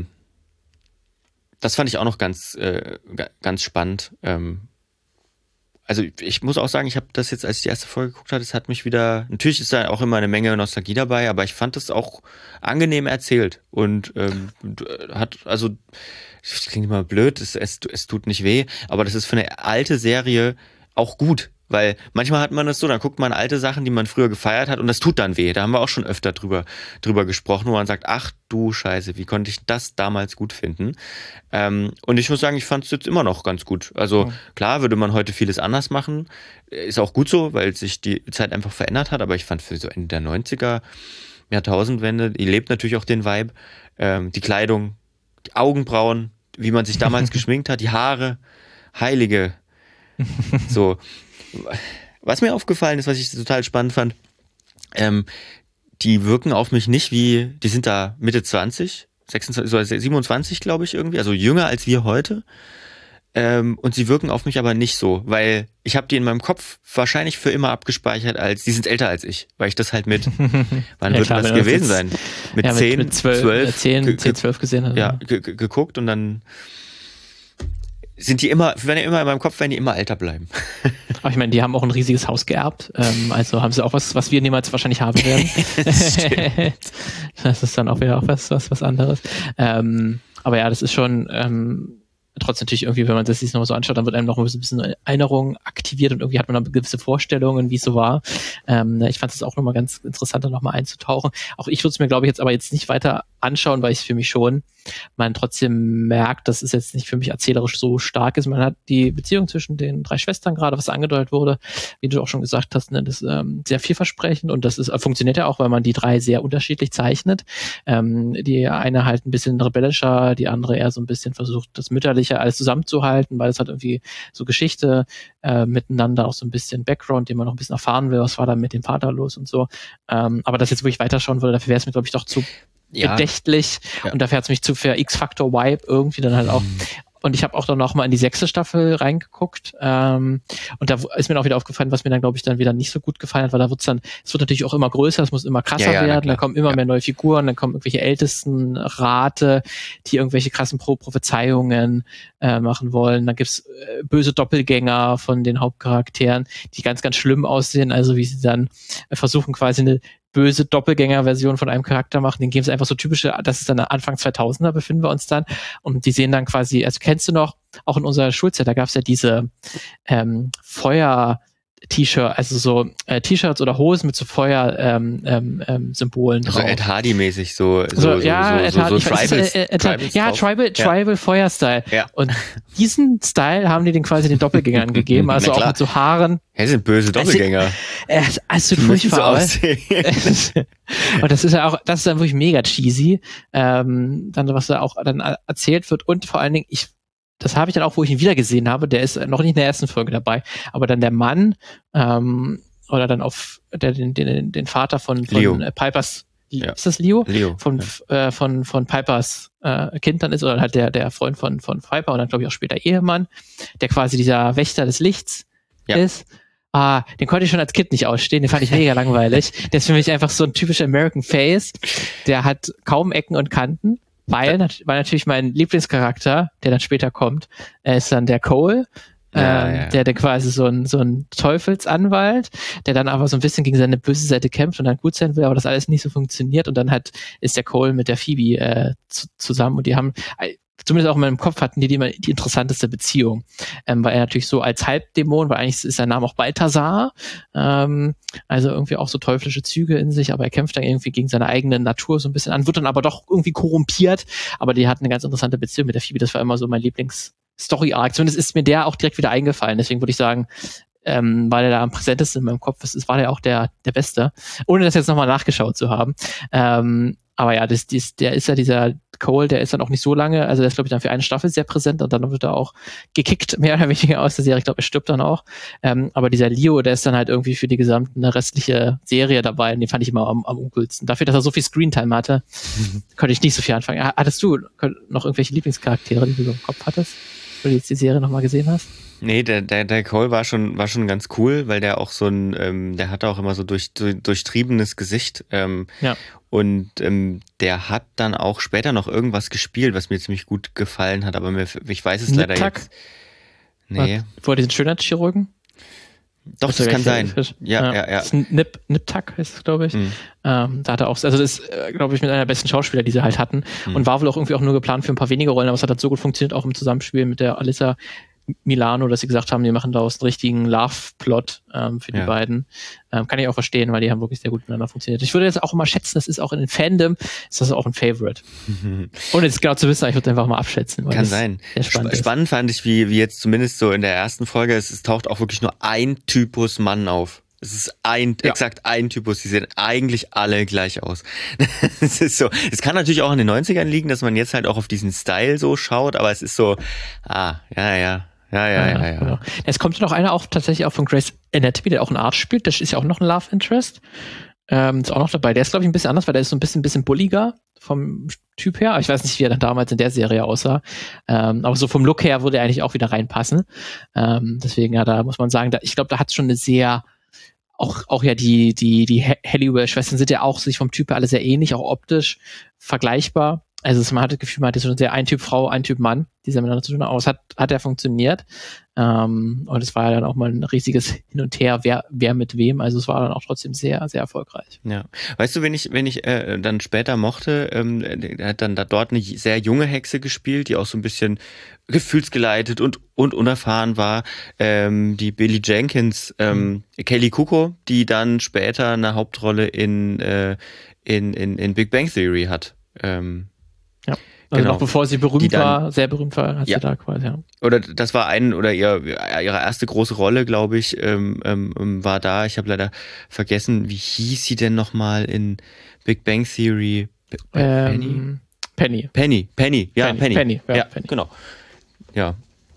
Speaker 1: Das fand ich auch noch ganz, äh, ganz spannend. Ähm, also ich muss auch sagen, ich habe das jetzt, als ich die erste Folge geguckt habe, es hat mich wieder, natürlich ist da auch immer eine Menge Nostalgie dabei, aber ich fand das auch angenehm erzählt und ähm, hat, also, das klingt immer blöd, es, es, es tut nicht weh, aber das ist für eine alte Serie auch gut. Weil manchmal hat man das so, dann guckt man alte Sachen, die man früher gefeiert hat und das tut dann weh. Da haben wir auch schon öfter drüber, drüber gesprochen, wo man sagt, ach du Scheiße, wie konnte ich das damals gut finden? Ähm, und ich muss sagen, ich fand es jetzt immer noch ganz gut. Also klar würde man heute vieles anders machen, ist auch gut so, weil sich die Zeit einfach verändert hat, aber ich fand für so Ende der neunziger, Jahrtausendwende, die lebt natürlich auch den Vibe, ähm, die Kleidung, die Augenbrauen, wie man sich damals geschminkt hat, die Haare, heilige, so. Was mir aufgefallen ist, was ich total spannend fand, ähm, die wirken auf mich nicht wie, die sind da Mitte zwanzig, sechsundzwanzig, siebenundzwanzig glaube ich irgendwie, also jünger als wir heute. Ähm, und sie wirken auf mich aber nicht so, weil ich habe die in meinem Kopf wahrscheinlich für immer abgespeichert als, die sind älter als ich, weil ich das halt mit, wann
Speaker 2: ja,
Speaker 1: wird
Speaker 2: klar,
Speaker 1: das gewesen jetzt, sein? Mit
Speaker 2: ja,
Speaker 1: zehn,
Speaker 2: mit zwölf,
Speaker 1: zwölf,
Speaker 2: zehn, zwölf gesehen habe.
Speaker 1: Ja, ge- ge- geguckt und dann sind die immer, werden ja immer in meinem Kopf, werden die immer älter bleiben.
Speaker 2: Aber ich meine, die haben auch ein riesiges Haus geerbt, ähm, also haben sie auch was, was wir niemals wahrscheinlich haben werden. Das, das ist dann auch wieder auch was, was, was anderes. Ähm, aber ja, das ist schon, ähm, trotzdem natürlich irgendwie, wenn man das sich nochmal so anschaut, dann wird einem noch ein bisschen Erinnerung aktiviert und irgendwie hat man dann gewisse Vorstellungen, wie es so war. Ähm, ich fand es auch nochmal ganz interessant, da nochmal einzutauchen. Auch ich würde es mir, glaube ich, jetzt aber jetzt nicht weiter anschauen, weil ich für mich schon man trotzdem merkt, dass es jetzt nicht für mich erzählerisch so stark ist. Man hat die Beziehung zwischen den drei Schwestern gerade, was angedeutet wurde, wie du auch schon gesagt hast, ne, das ist ähm, sehr vielversprechend und das ist äh, funktioniert ja auch, weil man die drei sehr unterschiedlich zeichnet. Ähm, die eine halt ein bisschen rebellischer, die andere eher so ein bisschen versucht, das Mütterliche alles zusammenzuhalten, weil es hat irgendwie so Geschichte äh, miteinander, auch so ein bisschen Background, den man noch ein bisschen erfahren will, was war da mit dem Vater los und so. Ähm, aber das jetzt wirklich weiterschauen würde, dafür wäre es mir, glaube ich, doch zu ja. gedächtlich ja. und dafür hat es mich zu für X-Factor-Vibe irgendwie dann halt auch, Und ich habe auch dann noch mal in die sechste Staffel reingeguckt. Ähm, und da ist mir auch wieder aufgefallen, was mir dann, glaube ich, dann wieder nicht so gut gefallen hat, weil da wird's dann, es wird natürlich auch immer größer, es muss immer krasser
Speaker 1: ja, ja,
Speaker 2: werden, da kommen immer ja. mehr neue Figuren, dann kommen irgendwelche Ältestenrate, die irgendwelche krassen Pro Prophezeiungen äh, machen wollen. Dann gibt's äh, böse Doppelgänger von den Hauptcharakteren, die ganz, ganz schlimm aussehen, also wie sie dann äh, versuchen quasi eine böse Doppelgänger-Version von einem Charakter machen, den geben sie einfach so typische, das ist dann Anfang zweitausender befinden wir uns dann und die sehen dann quasi, also kennst du noch, auch in unserer Schulzeit, da gab es ja diese ähm, Feuer- T-Shirt, also so äh, T-Shirts oder Hosen mit so Feuer-Symbolen ähm, ähm, Symbolen drauf.
Speaker 1: Also Ed Hardy-mäßig, so, so,
Speaker 2: so,
Speaker 1: so,
Speaker 2: ja,
Speaker 1: so,
Speaker 2: Ed
Speaker 1: so,
Speaker 2: Hardy,
Speaker 1: so
Speaker 2: ich weiß,
Speaker 1: Tribals,
Speaker 2: äh, äh,
Speaker 1: Tribals
Speaker 2: ja,
Speaker 1: drauf.
Speaker 2: Tribal, Tribal
Speaker 1: ja.
Speaker 2: Feuer-Style.
Speaker 1: Ja.
Speaker 2: Und diesen Style haben die den quasi den Doppelgängern gegeben, also auch mit so Haaren.
Speaker 1: Ja, das sind böse Doppelgänger.
Speaker 2: Es also, also furchtbar aus. Und das ist ja auch, das ist dann wirklich mega cheesy, ähm, dann was da auch dann erzählt wird und vor allen Dingen, ich das habe ich dann auch, wo ich ihn wieder gesehen habe, der ist noch nicht in der ersten Folge dabei, aber dann der Mann, ähm, oder dann auf der, den, den, den Vater von, von
Speaker 1: Leo.
Speaker 2: Pipers,
Speaker 1: Ja.
Speaker 2: ist das Leo?
Speaker 1: Leo.
Speaker 2: Von,
Speaker 1: ja.
Speaker 2: äh, von, von Pipers äh, Kind dann ist, oder halt der, der Freund von, von Piper und dann glaube ich auch später Ehemann, der quasi dieser Wächter des Lichts ja. ist. Ah, den konnte ich schon als Kind nicht ausstehen, den fand ich mega langweilig. Der ist für mich einfach so ein typischer American Face, der hat kaum Ecken und Kanten. Weil, weil natürlich mein Lieblingscharakter, der dann später kommt, er ist dann der Cole,
Speaker 1: ja,
Speaker 2: ähm,
Speaker 1: ja.
Speaker 2: der, der quasi so ein, so ein Teufelsanwalt, der dann aber so ein bisschen gegen seine böse Seite kämpft und dann gut sein will, aber das alles nicht so funktioniert und dann hat, ist der Cole mit der Phoebe äh, zu, zusammen und die haben, zumindest auch in meinem Kopf hatten die die, die interessanteste Beziehung, ähm, weil er natürlich so als Halbdämon, weil eigentlich ist sein Name auch Balthasar, ähm, also irgendwie auch so teuflische Züge in sich, aber er kämpft dann irgendwie gegen seine eigene Natur so ein bisschen an, wird dann aber doch irgendwie korrumpiert, aber die hatten eine ganz interessante Beziehung mit der Phoebe, das war immer so mein Lieblings-Story-Arc, zumindest ist mir der auch direkt wieder eingefallen, deswegen würde ich sagen, ähm, weil er da am präsentesten in meinem Kopf ist, ist war der auch der, der Beste, ohne das jetzt nochmal nachgeschaut zu haben, ähm, aber ja, das, das, der ist ja dieser Cole, der ist dann auch nicht so lange, also der ist, glaube ich, dann für eine Staffel sehr präsent und dann wird er auch gekickt, mehr oder weniger aus der Serie. Ich glaube, er stirbt dann auch. Ähm, aber dieser Leo, der ist dann halt irgendwie für die gesamte restliche Serie dabei und den fand ich immer am, am uncoolsten. Dafür, dass er so viel Screentime hatte, mhm. konnte ich nicht so viel anfangen. Hattest du noch irgendwelche Lieblingscharaktere, die du so im Kopf hattest, weil du jetzt die Serie nochmal gesehen hast?
Speaker 1: Nee, der, der, der Cole war schon, war schon ganz cool, weil der auch so ein, ähm, der hatte auch immer so durch, durch, durchtriebenes Gesicht. Ähm,
Speaker 2: ja.
Speaker 1: Und ähm, der hat dann auch später noch irgendwas gespielt, was mir ziemlich gut gefallen hat, aber mir, ich weiß es leider
Speaker 2: Nip-Tuck?
Speaker 1: jetzt. Nee.
Speaker 2: Vor diesen Schönheitschirurgen?
Speaker 1: Doch, das, das kann sein. Ja, ja, ja.
Speaker 2: Das ist Nip, Nip-Tuck heißt es, glaube ich. Mhm. Ähm, da hat er auch, also das ist, äh, glaube ich, mit einer der besten Schauspieler, die sie halt hatten. Mhm. Und war wohl auch irgendwie auch nur geplant für ein paar wenige Rollen, aber es hat halt so gut funktioniert, auch im Zusammenspiel mit der Alyssa Milano, dass sie gesagt haben, die machen daraus einen richtigen Love-Plot ähm, für die ja. beiden. Ähm, kann ich auch verstehen, weil die haben wirklich sehr gut miteinander funktioniert. Ich würde jetzt auch immer schätzen, das ist auch in den Fandom, ist das auch ein Favorite. Mhm. Ohne jetzt genau zu wissen, aber ich würde einfach mal abschätzen.
Speaker 1: Kann sein. Spannend, spannend fand ich, wie, wie jetzt zumindest so in der ersten Folge, es, es taucht auch wirklich nur ein Typus Mann auf. Es ist ein, ja. exakt ein Typus. Die sehen eigentlich alle gleich aus. Es ist so. Es kann natürlich auch in den neunzigern liegen, dass man jetzt halt auch auf diesen Style so schaut, aber es ist so, ah, ja, ja. Ja, ja, ja, ja. ja.
Speaker 2: Genau. Es kommt noch einer auch tatsächlich auch von Grey's Anatomy, der auch einen Arzt spielt. Das ist ja auch noch ein Love Interest. Ähm, ist auch noch dabei. Der ist, glaube ich, ein bisschen anders, weil der ist so ein bisschen, bisschen bulliger vom Typ her. Ich weiß nicht, wie er dann damals in der Serie aussah. Ähm, aber so vom Look her würde er eigentlich auch wieder reinpassen. Ähm, deswegen, ja, da muss man sagen, da, ich glaube, da hat es schon eine sehr, auch, auch ja die, die, die Halliwell-Schwestern sind ja auch sich vom Typ her alle sehr ähnlich, auch optisch vergleichbar. Also man hat das Gefühl, man hatte schon sehr ein Typ Frau, ein Typ Mann, die sehr miteinander zu tun haben. Aber es hat, hat ja funktioniert. Ähm, und es war ja dann auch mal ein riesiges Hin und Her, wer, wer mit wem. Also es war dann auch trotzdem sehr, sehr erfolgreich.
Speaker 1: Ja. Weißt du, wenn ich, wenn ich äh, dann später mochte, ähm, er hat dann da dort eine sehr junge Hexe gespielt, die auch so ein bisschen gefühlsgeleitet und, und unerfahren war. Ähm, die Billie Jenkins, ähm, mhm. Kelly Kuko, die dann später eine Hauptrolle in, äh, in, in, in Big Bang Theory hat. Ähm,
Speaker 2: Ja, also
Speaker 1: genau.
Speaker 2: noch bevor sie berühmt
Speaker 1: dann,
Speaker 2: war, sehr berühmt war, hat
Speaker 1: ja.
Speaker 2: sie da quasi, ja.
Speaker 1: Oder das war ein, oder ihr, ihre erste große Rolle, glaube ich, ähm, ähm, war da. Ich habe leider vergessen, wie hieß sie denn nochmal in Big Bang Theory?
Speaker 2: P- ähm, Penny?
Speaker 1: Penny. Penny, Penny, ja,
Speaker 2: Penny.
Speaker 1: Penny.
Speaker 2: Penny, ja,
Speaker 1: ja
Speaker 2: Penny.
Speaker 1: genau. Ja.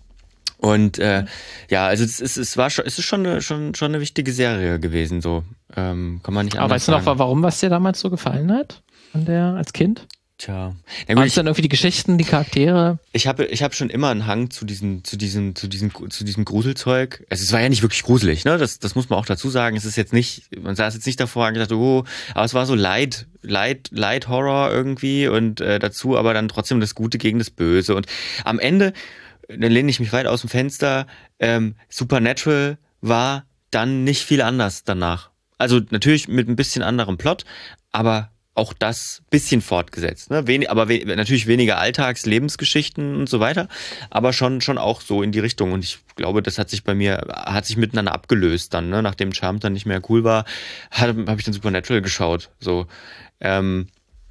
Speaker 1: Und äh, ja, also es, ist, es war schon, es ist schon eine, schon, schon eine wichtige Serie gewesen, so. Ähm, kann man nicht anders
Speaker 2: Aber weißt du noch,
Speaker 1: sagen.
Speaker 2: warum was dir damals so gefallen hat? An der, als Kind?
Speaker 1: Tja.
Speaker 2: Ja, waren es dann irgendwie die Geschichten, die Charaktere?
Speaker 1: Ich habe ich hab schon immer einen Hang zu diesem, zu diesem, zu diesem, zu diesem Gruselzeug. Also es war ja nicht wirklich gruselig, ne? Das, das muss man auch dazu sagen. Es ist jetzt nicht, man saß jetzt nicht davor und gedacht, oh, aber es war so Light, Light, Light Horror irgendwie und äh, dazu aber dann trotzdem das Gute gegen das Böse. Und am Ende, dann lehne ich mich weit aus dem Fenster, ähm, Supernatural war dann nicht viel anders danach. Also natürlich mit ein bisschen anderem Plot, aber auch das bisschen fortgesetzt, ne? Wen, aber we, natürlich weniger Alltags-Lebensgeschichten und so weiter, aber schon schon auch so in die Richtung. Und ich glaube, das hat sich bei mir, hat sich miteinander abgelöst dann, ne? Nachdem Charmed dann nicht mehr cool war, habe hab ich dann Supernatural geschaut. So, ähm,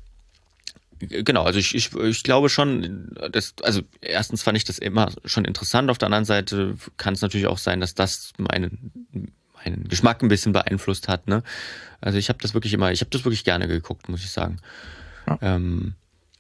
Speaker 1: genau, also ich, ich, ich glaube schon, dass, also erstens fand ich das immer schon interessant, auf der anderen Seite kann es natürlich auch sein, dass das meinen meinen Geschmack ein bisschen beeinflusst hat, ne? Also ich habe das wirklich immer, ich habe das wirklich gerne geguckt, muss ich sagen. Ja. Ähm,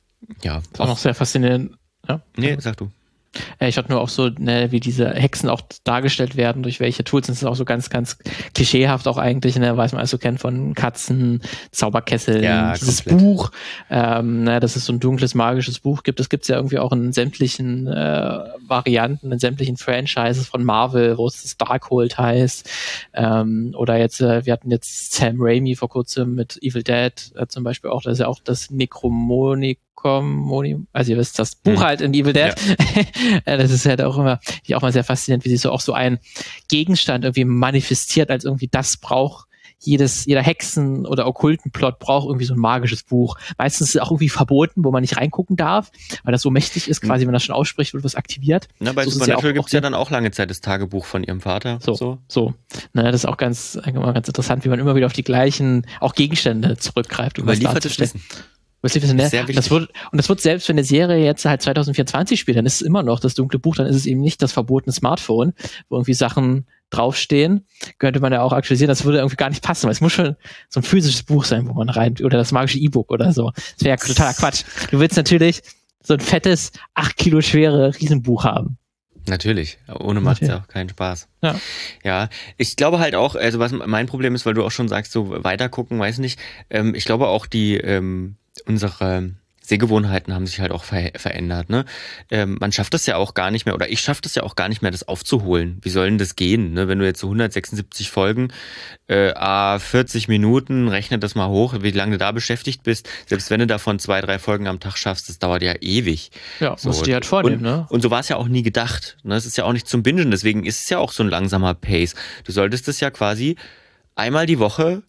Speaker 1: ja.
Speaker 2: Das war noch sehr faszinierend. Ja.
Speaker 1: Nee, sag du.
Speaker 2: Ich hatte nur auch so, ne, wie diese Hexen auch dargestellt werden, durch welche Tools. Das ist auch so ganz, ganz klischeehaft auch eigentlich, ne, weiß man also kennt von Katzen, Zauberkesseln,
Speaker 1: ja,
Speaker 2: dieses
Speaker 1: komplett.
Speaker 2: Buch, ähm, ne, dass es so ein dunkles, magisches Buch gibt. Das gibt's ja irgendwie auch in sämtlichen äh, Varianten, in sämtlichen Franchises von Marvel, wo es das Darkhold heißt. Ähm, oder jetzt, äh, wir hatten jetzt Sam Raimi vor kurzem mit Evil Dead äh, zum Beispiel auch, das ist ja auch das Necromonicon. Also ihr wisst, das Buch hm. halt in Evil Dead. Ja. Das ist halt auch immer, ich auch mal sehr faszinierend, wie sich so auch so ein Gegenstand irgendwie manifestiert, als irgendwie das braucht jedes, jeder Hexen- oder Okkultenplot braucht irgendwie so ein magisches Buch. Meistens ist es auch irgendwie verboten, wo man nicht reingucken darf, weil das so mächtig ist, quasi, wenn das schon ausspricht, wird was aktiviert.
Speaker 1: Na, bei
Speaker 2: so
Speaker 1: Supernatural gibt es ja dann auch lange Zeit das Tagebuch von ihrem Vater.
Speaker 2: So, so. so. Na, das ist auch ganz, ganz interessant, wie man immer wieder auf die gleichen, auch Gegenstände zurückgreift. Um
Speaker 1: Überliefertes Wissen.
Speaker 2: Was ist ne? das wird, und das wird selbst, wenn eine Serie jetzt halt zwanzig vierundzwanzig spielt, dann ist es immer noch das dunkle Buch, dann ist es eben nicht das verbotene Smartphone, wo irgendwie Sachen draufstehen, könnte man ja auch aktualisieren, das würde irgendwie gar nicht passen, weil es muss schon so ein physisches Buch sein, wo man rein, oder das magische E-Book oder so. Das wäre ja totaler Quatsch. Du willst natürlich so ein fettes, acht Kilo schwere Riesenbuch haben.
Speaker 1: Natürlich, ohne macht es ja auch keinen Spaß.
Speaker 2: Ja.
Speaker 1: Ja, ich glaube halt auch, also was mein Problem ist, weil du auch schon sagst, so weitergucken, weiß nicht, ähm, ich glaube auch die, ähm, unsere Sehgewohnheiten haben sich halt auch ver- verändert, ne? Ähm, man schafft das ja auch gar nicht mehr, oder ich schaffe das ja auch gar nicht mehr, das aufzuholen. Wie soll denn das gehen, ne? Wenn du jetzt so hundertsechsundsiebzig Folgen, äh, a vierzig Minuten, rechne das mal hoch, wie lange du da beschäftigt bist. Selbst wenn du davon zwei, drei Folgen am Tag schaffst, das dauert ja ewig.
Speaker 2: Ja,
Speaker 1: so,
Speaker 2: musst du dir halt vornehmen,
Speaker 1: und,
Speaker 2: ne?
Speaker 1: Und so war es ja auch nie gedacht, ne? Es ist ja auch nicht zum Bingen, deswegen ist es ja auch so ein langsamer Pace. Du solltest das ja quasi einmal die Woche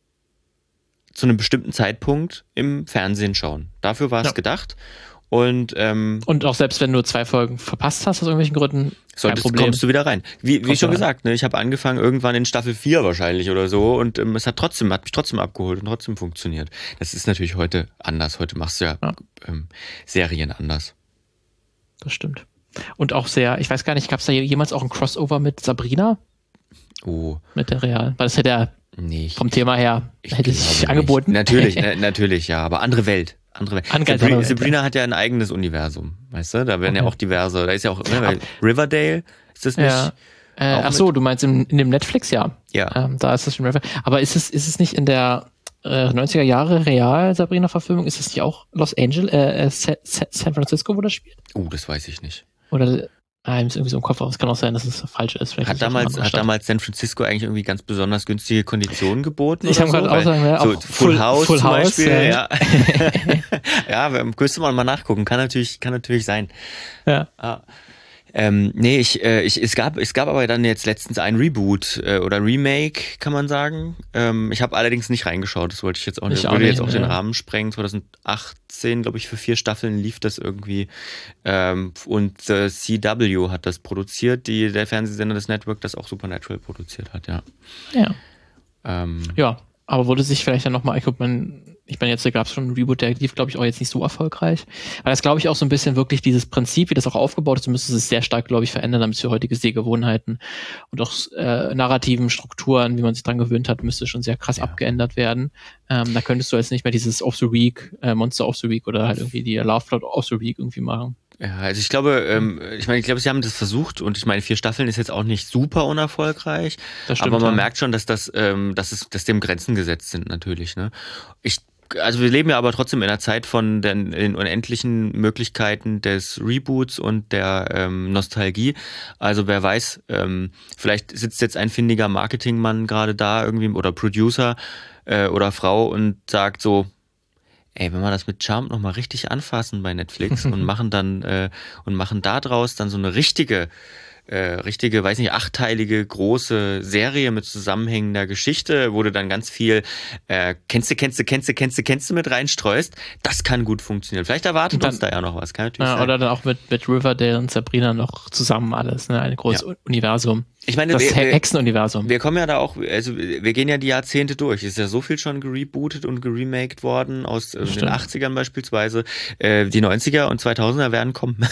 Speaker 1: zu einem bestimmten Zeitpunkt im Fernsehen schauen. Dafür war es ja. gedacht. Und, ähm,
Speaker 2: und auch selbst wenn du zwei Folgen verpasst hast aus irgendwelchen Gründen,
Speaker 1: solltest, kommst du wieder rein. Wie, wie schon
Speaker 2: rein.
Speaker 1: gesagt, ne, ich habe angefangen irgendwann in Staffel vier wahrscheinlich oder so und ähm, es hat trotzdem, hat mich trotzdem abgeholt und trotzdem funktioniert. Das ist natürlich heute anders. Heute machst du ja, ja. Ähm, Serien anders.
Speaker 2: Das stimmt. Und auch sehr, ich weiß gar nicht, gab es da jemals auch ein Crossover mit Sabrina?
Speaker 1: Oh.
Speaker 2: Mit der Real. Weil das hätte ja
Speaker 1: nee, ich,
Speaker 2: vom Thema her
Speaker 1: ich
Speaker 2: hätte sich angeboten.
Speaker 1: Nicht. Natürlich, na, natürlich, ja, aber andere Welt. Andere Welt.
Speaker 2: Andere
Speaker 1: Sabrina,
Speaker 2: Welt,
Speaker 1: Sabrina
Speaker 2: ja.
Speaker 1: hat ja ein eigenes Universum, weißt du? Da werden
Speaker 2: okay.
Speaker 1: ja auch diverse, da ist ja auch ne, Riverdale, ist das nicht?
Speaker 2: Ja. Äh, ach so, du meinst in, in dem Netflix, ja.
Speaker 1: Ja.
Speaker 2: Ähm, da ist das schon Riverdale. Aber ist es, ist es nicht in der äh, neunziger Jahre Real-Sabrina-Verfilmung, ist es nicht auch Los Angeles, äh, San Francisco, wo das spielt?
Speaker 1: Oh, das weiß ich nicht.
Speaker 2: Oder Ah, ich muss irgendwie so im Kopf aus. Es kann auch sein, dass es falsch ist.
Speaker 1: Vielleicht hat damals, hat damals San Francisco eigentlich irgendwie ganz besonders günstige Konditionen geboten?
Speaker 2: Ich habe gerade
Speaker 1: so?
Speaker 2: auch sagen, ja,
Speaker 1: so
Speaker 2: auch
Speaker 1: Full, Full House
Speaker 2: Full
Speaker 1: zum
Speaker 2: House,
Speaker 1: Beispiel.
Speaker 2: Ja,
Speaker 1: ja. ja müsste man mal nachgucken. Kann natürlich, kann natürlich sein.
Speaker 2: Ja.
Speaker 1: Ah. Ähm, nee, ich, äh, ich, es gab, es gab aber dann jetzt letztens ein Reboot äh, oder Remake, kann man sagen. Ähm, ich habe allerdings nicht reingeschaut, das wollte ich jetzt auch nicht.
Speaker 2: Ich
Speaker 1: Das
Speaker 2: auch
Speaker 1: würde
Speaker 2: nicht,
Speaker 1: jetzt auch
Speaker 2: ja.
Speaker 1: den Rahmen sprengen. zwanzig achtzehn, glaube ich, für vier Staffeln lief das irgendwie. Ähm, und äh, C W hat das produziert, die, der Fernsehsender des Network, das auch Supernatural produziert hat, ja.
Speaker 2: Ja.
Speaker 1: Ähm,
Speaker 2: ja, aber wurde sich vielleicht dann nochmal, ich glaube, man. Ich meine, jetzt gab es schon einen Reboot, der lief, glaube ich, auch jetzt nicht so erfolgreich. Weil das, glaube ich, auch so ein bisschen wirklich dieses Prinzip, wie das auch aufgebaut ist, du müsstest es sehr stark, glaube ich, verändern, damit für heutige Sehgewohnheiten und auch äh, narrativen Strukturen, wie man sich dran gewöhnt hat, müsste schon sehr krass ja. abgeändert werden. Ähm, da könntest du jetzt nicht mehr dieses of the Week, äh, Monster of the Week oder halt irgendwie die Love Plot of the Week irgendwie machen.
Speaker 1: Ja, also ich glaube, ähm, ich meine, ich glaube, sie haben das versucht und ich meine, vier Staffeln ist jetzt auch nicht super unerfolgreich,
Speaker 2: das stimmt,
Speaker 1: aber man
Speaker 2: ja.
Speaker 1: merkt schon, dass das, ähm, dass es, dass dem Grenzen gesetzt sind natürlich. Ne? Ich also wir leben ja aber trotzdem in einer Zeit von den, den unendlichen Möglichkeiten des Reboots und der ähm, Nostalgie. Also wer weiß, ähm, vielleicht sitzt jetzt ein findiger Marketingmann gerade da irgendwie oder Producer äh, oder Frau und sagt so, ey, wenn wir das mit Charmed nochmal richtig anfassen bei Netflix und machen dann äh, und machen da draus dann so eine richtige Äh, richtige, weiß nicht, achtteilige große Serie mit zusammenhängender Geschichte, wo du dann ganz viel äh, kennst du, kennst du, kennst du, kennst du, kennst du mit reinstreust, das kann gut funktionieren. Vielleicht erwartet dann, uns da ja noch was, kann natürlich
Speaker 2: ja,
Speaker 1: sein.
Speaker 2: Oder dann auch mit, mit Riverdale und Sabrina noch zusammen alles, ne? Ein großes ja. Universum.
Speaker 1: Ich meine,
Speaker 2: das
Speaker 1: wir, wir,
Speaker 2: Hexenuniversum.
Speaker 1: Wir kommen ja da auch, also wir gehen ja die Jahrzehnte durch. Es ist ja so viel schon gerebootet und geremaked worden, aus äh, den achtzigern beispielsweise. Äh, die neunziger und zweitausender werden kommen.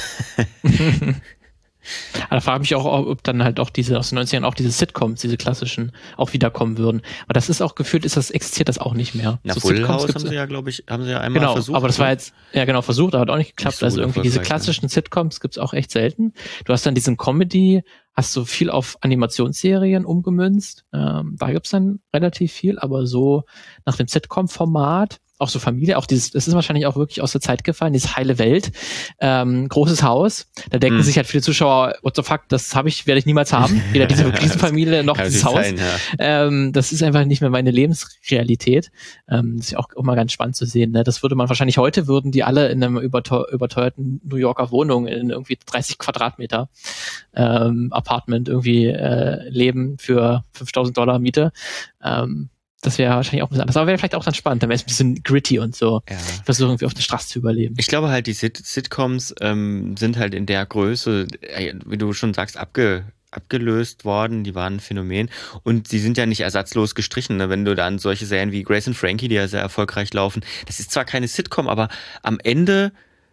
Speaker 2: Aber da frage ich mich auch, ob dann halt auch diese aus den neunzigern auch diese Sitcoms, diese klassischen, auch wiederkommen würden. Aber das ist auch gefühlt, ist das, existiert das auch nicht mehr.
Speaker 1: Na, so Full House haben sie ja, glaube ich, haben sie ja einmal
Speaker 2: genau,
Speaker 1: versucht.
Speaker 2: Aber das war jetzt, ja genau, versucht, aber hat auch nicht geklappt. Nicht so also irgendwie diese klassischen
Speaker 1: ja.
Speaker 2: Sitcoms gibt's auch echt selten. Du hast dann diesen Comedy, hast du viel auf Animationsserien umgemünzt. Ähm, da gibt's dann relativ viel, aber so nach dem Sitcom-Format, auch so Familie, auch dieses, das ist wahrscheinlich auch wirklich aus der Zeit gefallen, dieses heile Welt, ähm, großes Haus, da denken hm. sich halt viele Zuschauer, what the fuck, das habe ich, werde ich niemals haben, weder diese Riesenfamilie noch dieses Haus. Sein, ja. ähm, das ist einfach nicht mehr meine Lebensrealität. Ähm, das ist ja auch immer ganz spannend zu sehen. Ne? Das würde man wahrscheinlich heute, würden die alle in einem überteu- überteuerten New Yorker Wohnung in irgendwie dreißig Quadratmeter ähm, Apartment irgendwie äh, leben für fünftausend Dollar Miete. Ähm, Das wäre wahrscheinlich auch ein bisschen anders. Aber wäre vielleicht auch dann spannend. Dann wäre es ein bisschen gritty und so. Ja. Versuchen irgendwie auf der Straße zu überleben.
Speaker 1: Ich glaube halt, die Sit- Sitcoms ähm, sind halt in der Größe, äh, wie du schon sagst, abge, abgelöst worden. Die waren ein Phänomen. Und sie sind ja nicht ersatzlos gestrichen. Ne? Wenn du dann solche Serien wie Grace and Frankie, die ja sehr erfolgreich laufen, das ist zwar keine Sitcom, aber am Ende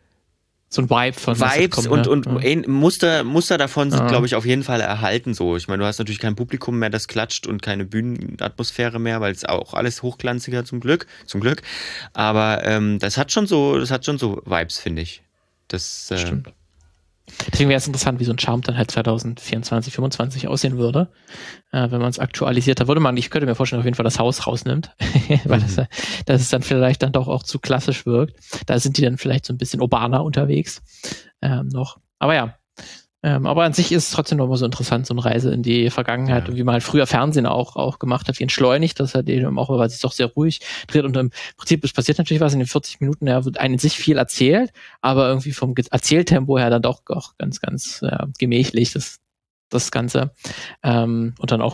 Speaker 2: so ein Vibe von
Speaker 1: Vibes
Speaker 2: Sitcom,
Speaker 1: und,
Speaker 2: ne?
Speaker 1: und
Speaker 2: ja.
Speaker 1: Muster, Muster davon sind,
Speaker 2: ja.
Speaker 1: glaube ich, auf jeden Fall erhalten so. Ich meine, du hast natürlich kein Publikum mehr, das klatscht und keine Bühnenatmosphäre mehr, weil es auch alles hochglanziger zum Glück, zum Glück. Aber ähm, das hat schon so, das hat schon so Vibes, finde ich. Das äh,
Speaker 2: stimmt. Deswegen wäre es interessant, wie so ein Charmed dann halt zwanzig vierundzwanzig, fünfundzwanzig aussehen würde, äh, wenn man es aktualisiert. Da würde man, ich könnte mir vorstellen, auf jeden Fall das Haus rausnimmt, weil mhm. das, das es dann vielleicht dann doch auch zu klassisch wirkt. Da sind die dann vielleicht so ein bisschen urbaner unterwegs ähm, noch. Aber ja, ähm, aber an sich ist es trotzdem nochmal so interessant, so eine Reise in die Vergangenheit ja. und wie man halt früher Fernsehen auch, auch gemacht hat, wie entschleunigt, das hat eben auch, weil es doch sehr ruhig dreht und im Prinzip, es passiert natürlich was in den vierzig Minuten, ja, wird einem sich viel erzählt, aber irgendwie vom Erzähltempo her dann doch auch ganz, ganz äh, gemächlich, das, das Ganze. Ähm, und dann auch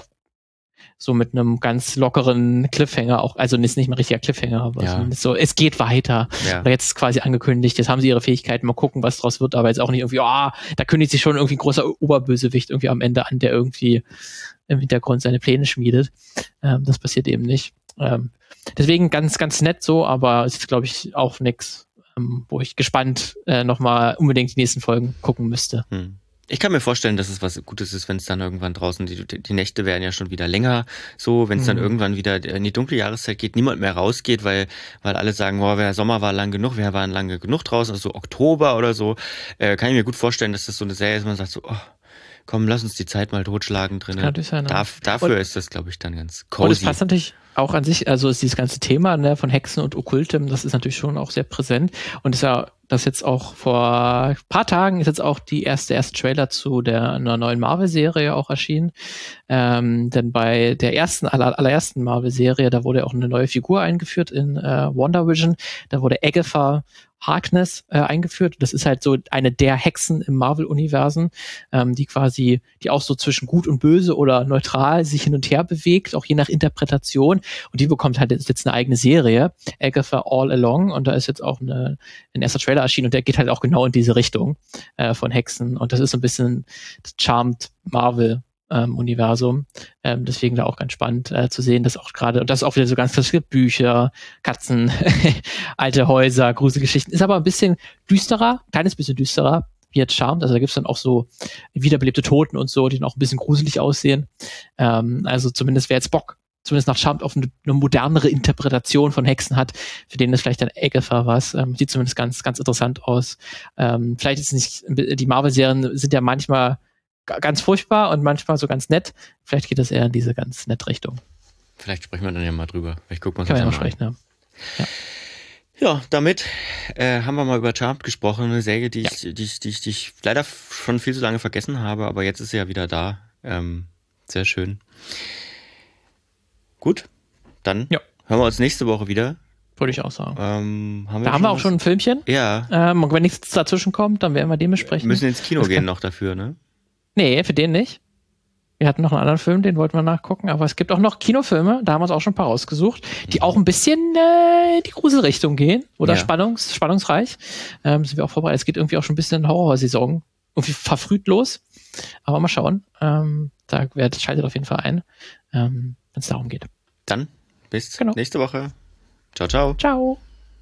Speaker 2: so mit einem ganz lockeren Cliffhanger auch, also ist nicht mehr richtiger Cliffhanger, aber ja. so, es geht weiter. Ja. Oder jetzt ist quasi angekündigt, jetzt haben sie ihre Fähigkeiten, mal gucken, was draus wird, aber jetzt auch nicht irgendwie, ah, oh, da kündigt sich schon irgendwie ein großer Oberbösewicht irgendwie am Ende an, der irgendwie im Hintergrund seine Pläne schmiedet. Ähm, das passiert eben nicht. Ähm, deswegen ganz, ganz nett so, aber es ist, glaube ich, auch nix, ähm, wo ich gespannt äh, nochmal unbedingt die nächsten Folgen gucken müsste.
Speaker 1: Hm. Ich kann mir vorstellen, dass es was Gutes ist, wenn es dann irgendwann draußen, die, die Nächte werden ja schon wieder länger, so, wenn es mhm. dann irgendwann wieder in die dunkle Jahreszeit geht, niemand mehr rausgeht, weil weil alle sagen, boah, der Sommer war lang genug, wir waren lange genug draußen, also Oktober oder so, äh, kann ich mir gut vorstellen, dass das so eine Serie ist, man sagt so, oh, komm, lass uns die Zeit mal totschlagen drin. Darf, dafür und, ist das, glaube ich, dann ganz cozy.
Speaker 2: Und es passt natürlich auch an sich, also ist dieses ganze Thema, ne, von Hexen und Okkultem, das ist natürlich schon auch sehr präsent und ist ja das jetzt auch vor ein paar Tagen ist jetzt auch die erste erste Trailer zu der einer neuen Marvel-Serie auch erschienen. Ähm, denn bei der ersten, aller, allerersten Marvel-Serie, da wurde auch eine neue Figur eingeführt in äh, WandaVision. Da wurde Agatha Harkness äh, eingeführt. Das ist halt so eine der Hexen im Marvel-Universen, ähm, die quasi, die auch so zwischen gut und böse oder neutral sich hin und her bewegt, auch je nach Interpretation. Und die bekommt halt jetzt, jetzt eine eigene Serie, Agatha All Along. Und da ist jetzt auch eine, ein erster Trailer erschienen und der geht halt auch genau in diese Richtung äh, von Hexen. Und das ist so ein bisschen das Charmed Marvel Ähm, Universum. Ähm, deswegen da auch ganz spannend äh, zu sehen, dass auch gerade, und das ist auch wieder so ganz klassische Bücher, Katzen, alte Häuser, Gruselgeschichten. Ist aber ein bisschen düsterer, ein kleines bisschen düsterer, wie jetzt Charmed. Also da gibt's dann auch so wiederbelebte Toten und so, die dann auch ein bisschen gruselig aussehen. Ähm, also zumindest wer jetzt Bock, zumindest nach Charmed auf eine, eine modernere Interpretation von Hexen hat, für den ist vielleicht dann Agatha was. Ähm, sieht zumindest ganz, ganz interessant aus. Ähm, vielleicht ist es nicht, die Marvel-Serien sind ja manchmal ganz furchtbar und manchmal so ganz nett. Vielleicht geht es eher in diese ganz nette Richtung.
Speaker 1: Vielleicht sprechen wir dann ja mal drüber. Ich guck mal
Speaker 2: Kann man ja mal sprechen, ja.
Speaker 1: Ja. Ja, damit äh, haben wir mal über Charmed gesprochen, eine Serie, die, ja. ich, die, ich, die, ich, die ich leider schon viel zu lange vergessen habe, aber jetzt ist sie ja wieder da. Ähm, sehr schön. Gut, dann ja. hören wir uns nächste Woche wieder.
Speaker 2: Würde ich auch sagen.
Speaker 1: Ähm, haben wir
Speaker 2: da haben wir auch was? schon ein Filmchen.
Speaker 1: Ja.
Speaker 2: Ähm, und wenn nichts dazwischen kommt, dann werden wir den besprechen.
Speaker 1: Wir müssen ins Kino das gehen kann... noch dafür, ne?
Speaker 2: Nee, für den nicht. Wir hatten noch einen anderen Film, den wollten wir nachgucken, aber es gibt auch noch Kinofilme, da haben wir uns auch schon ein paar rausgesucht, die auch ein bisschen äh, die Gruselrichtung gehen oder ja. Spannungs, spannungsreich. Ähm, sind wir auch vorbereitet. Es geht irgendwie auch schon ein bisschen in Horrorsaison irgendwie verfrüht los. Aber mal schauen. Ähm, da wird, schaltet auf jeden Fall ein, ähm, wenn es darum geht.
Speaker 1: Dann bis
Speaker 2: genau.
Speaker 1: nächste Woche. Ciao, ciao.
Speaker 2: Ciao.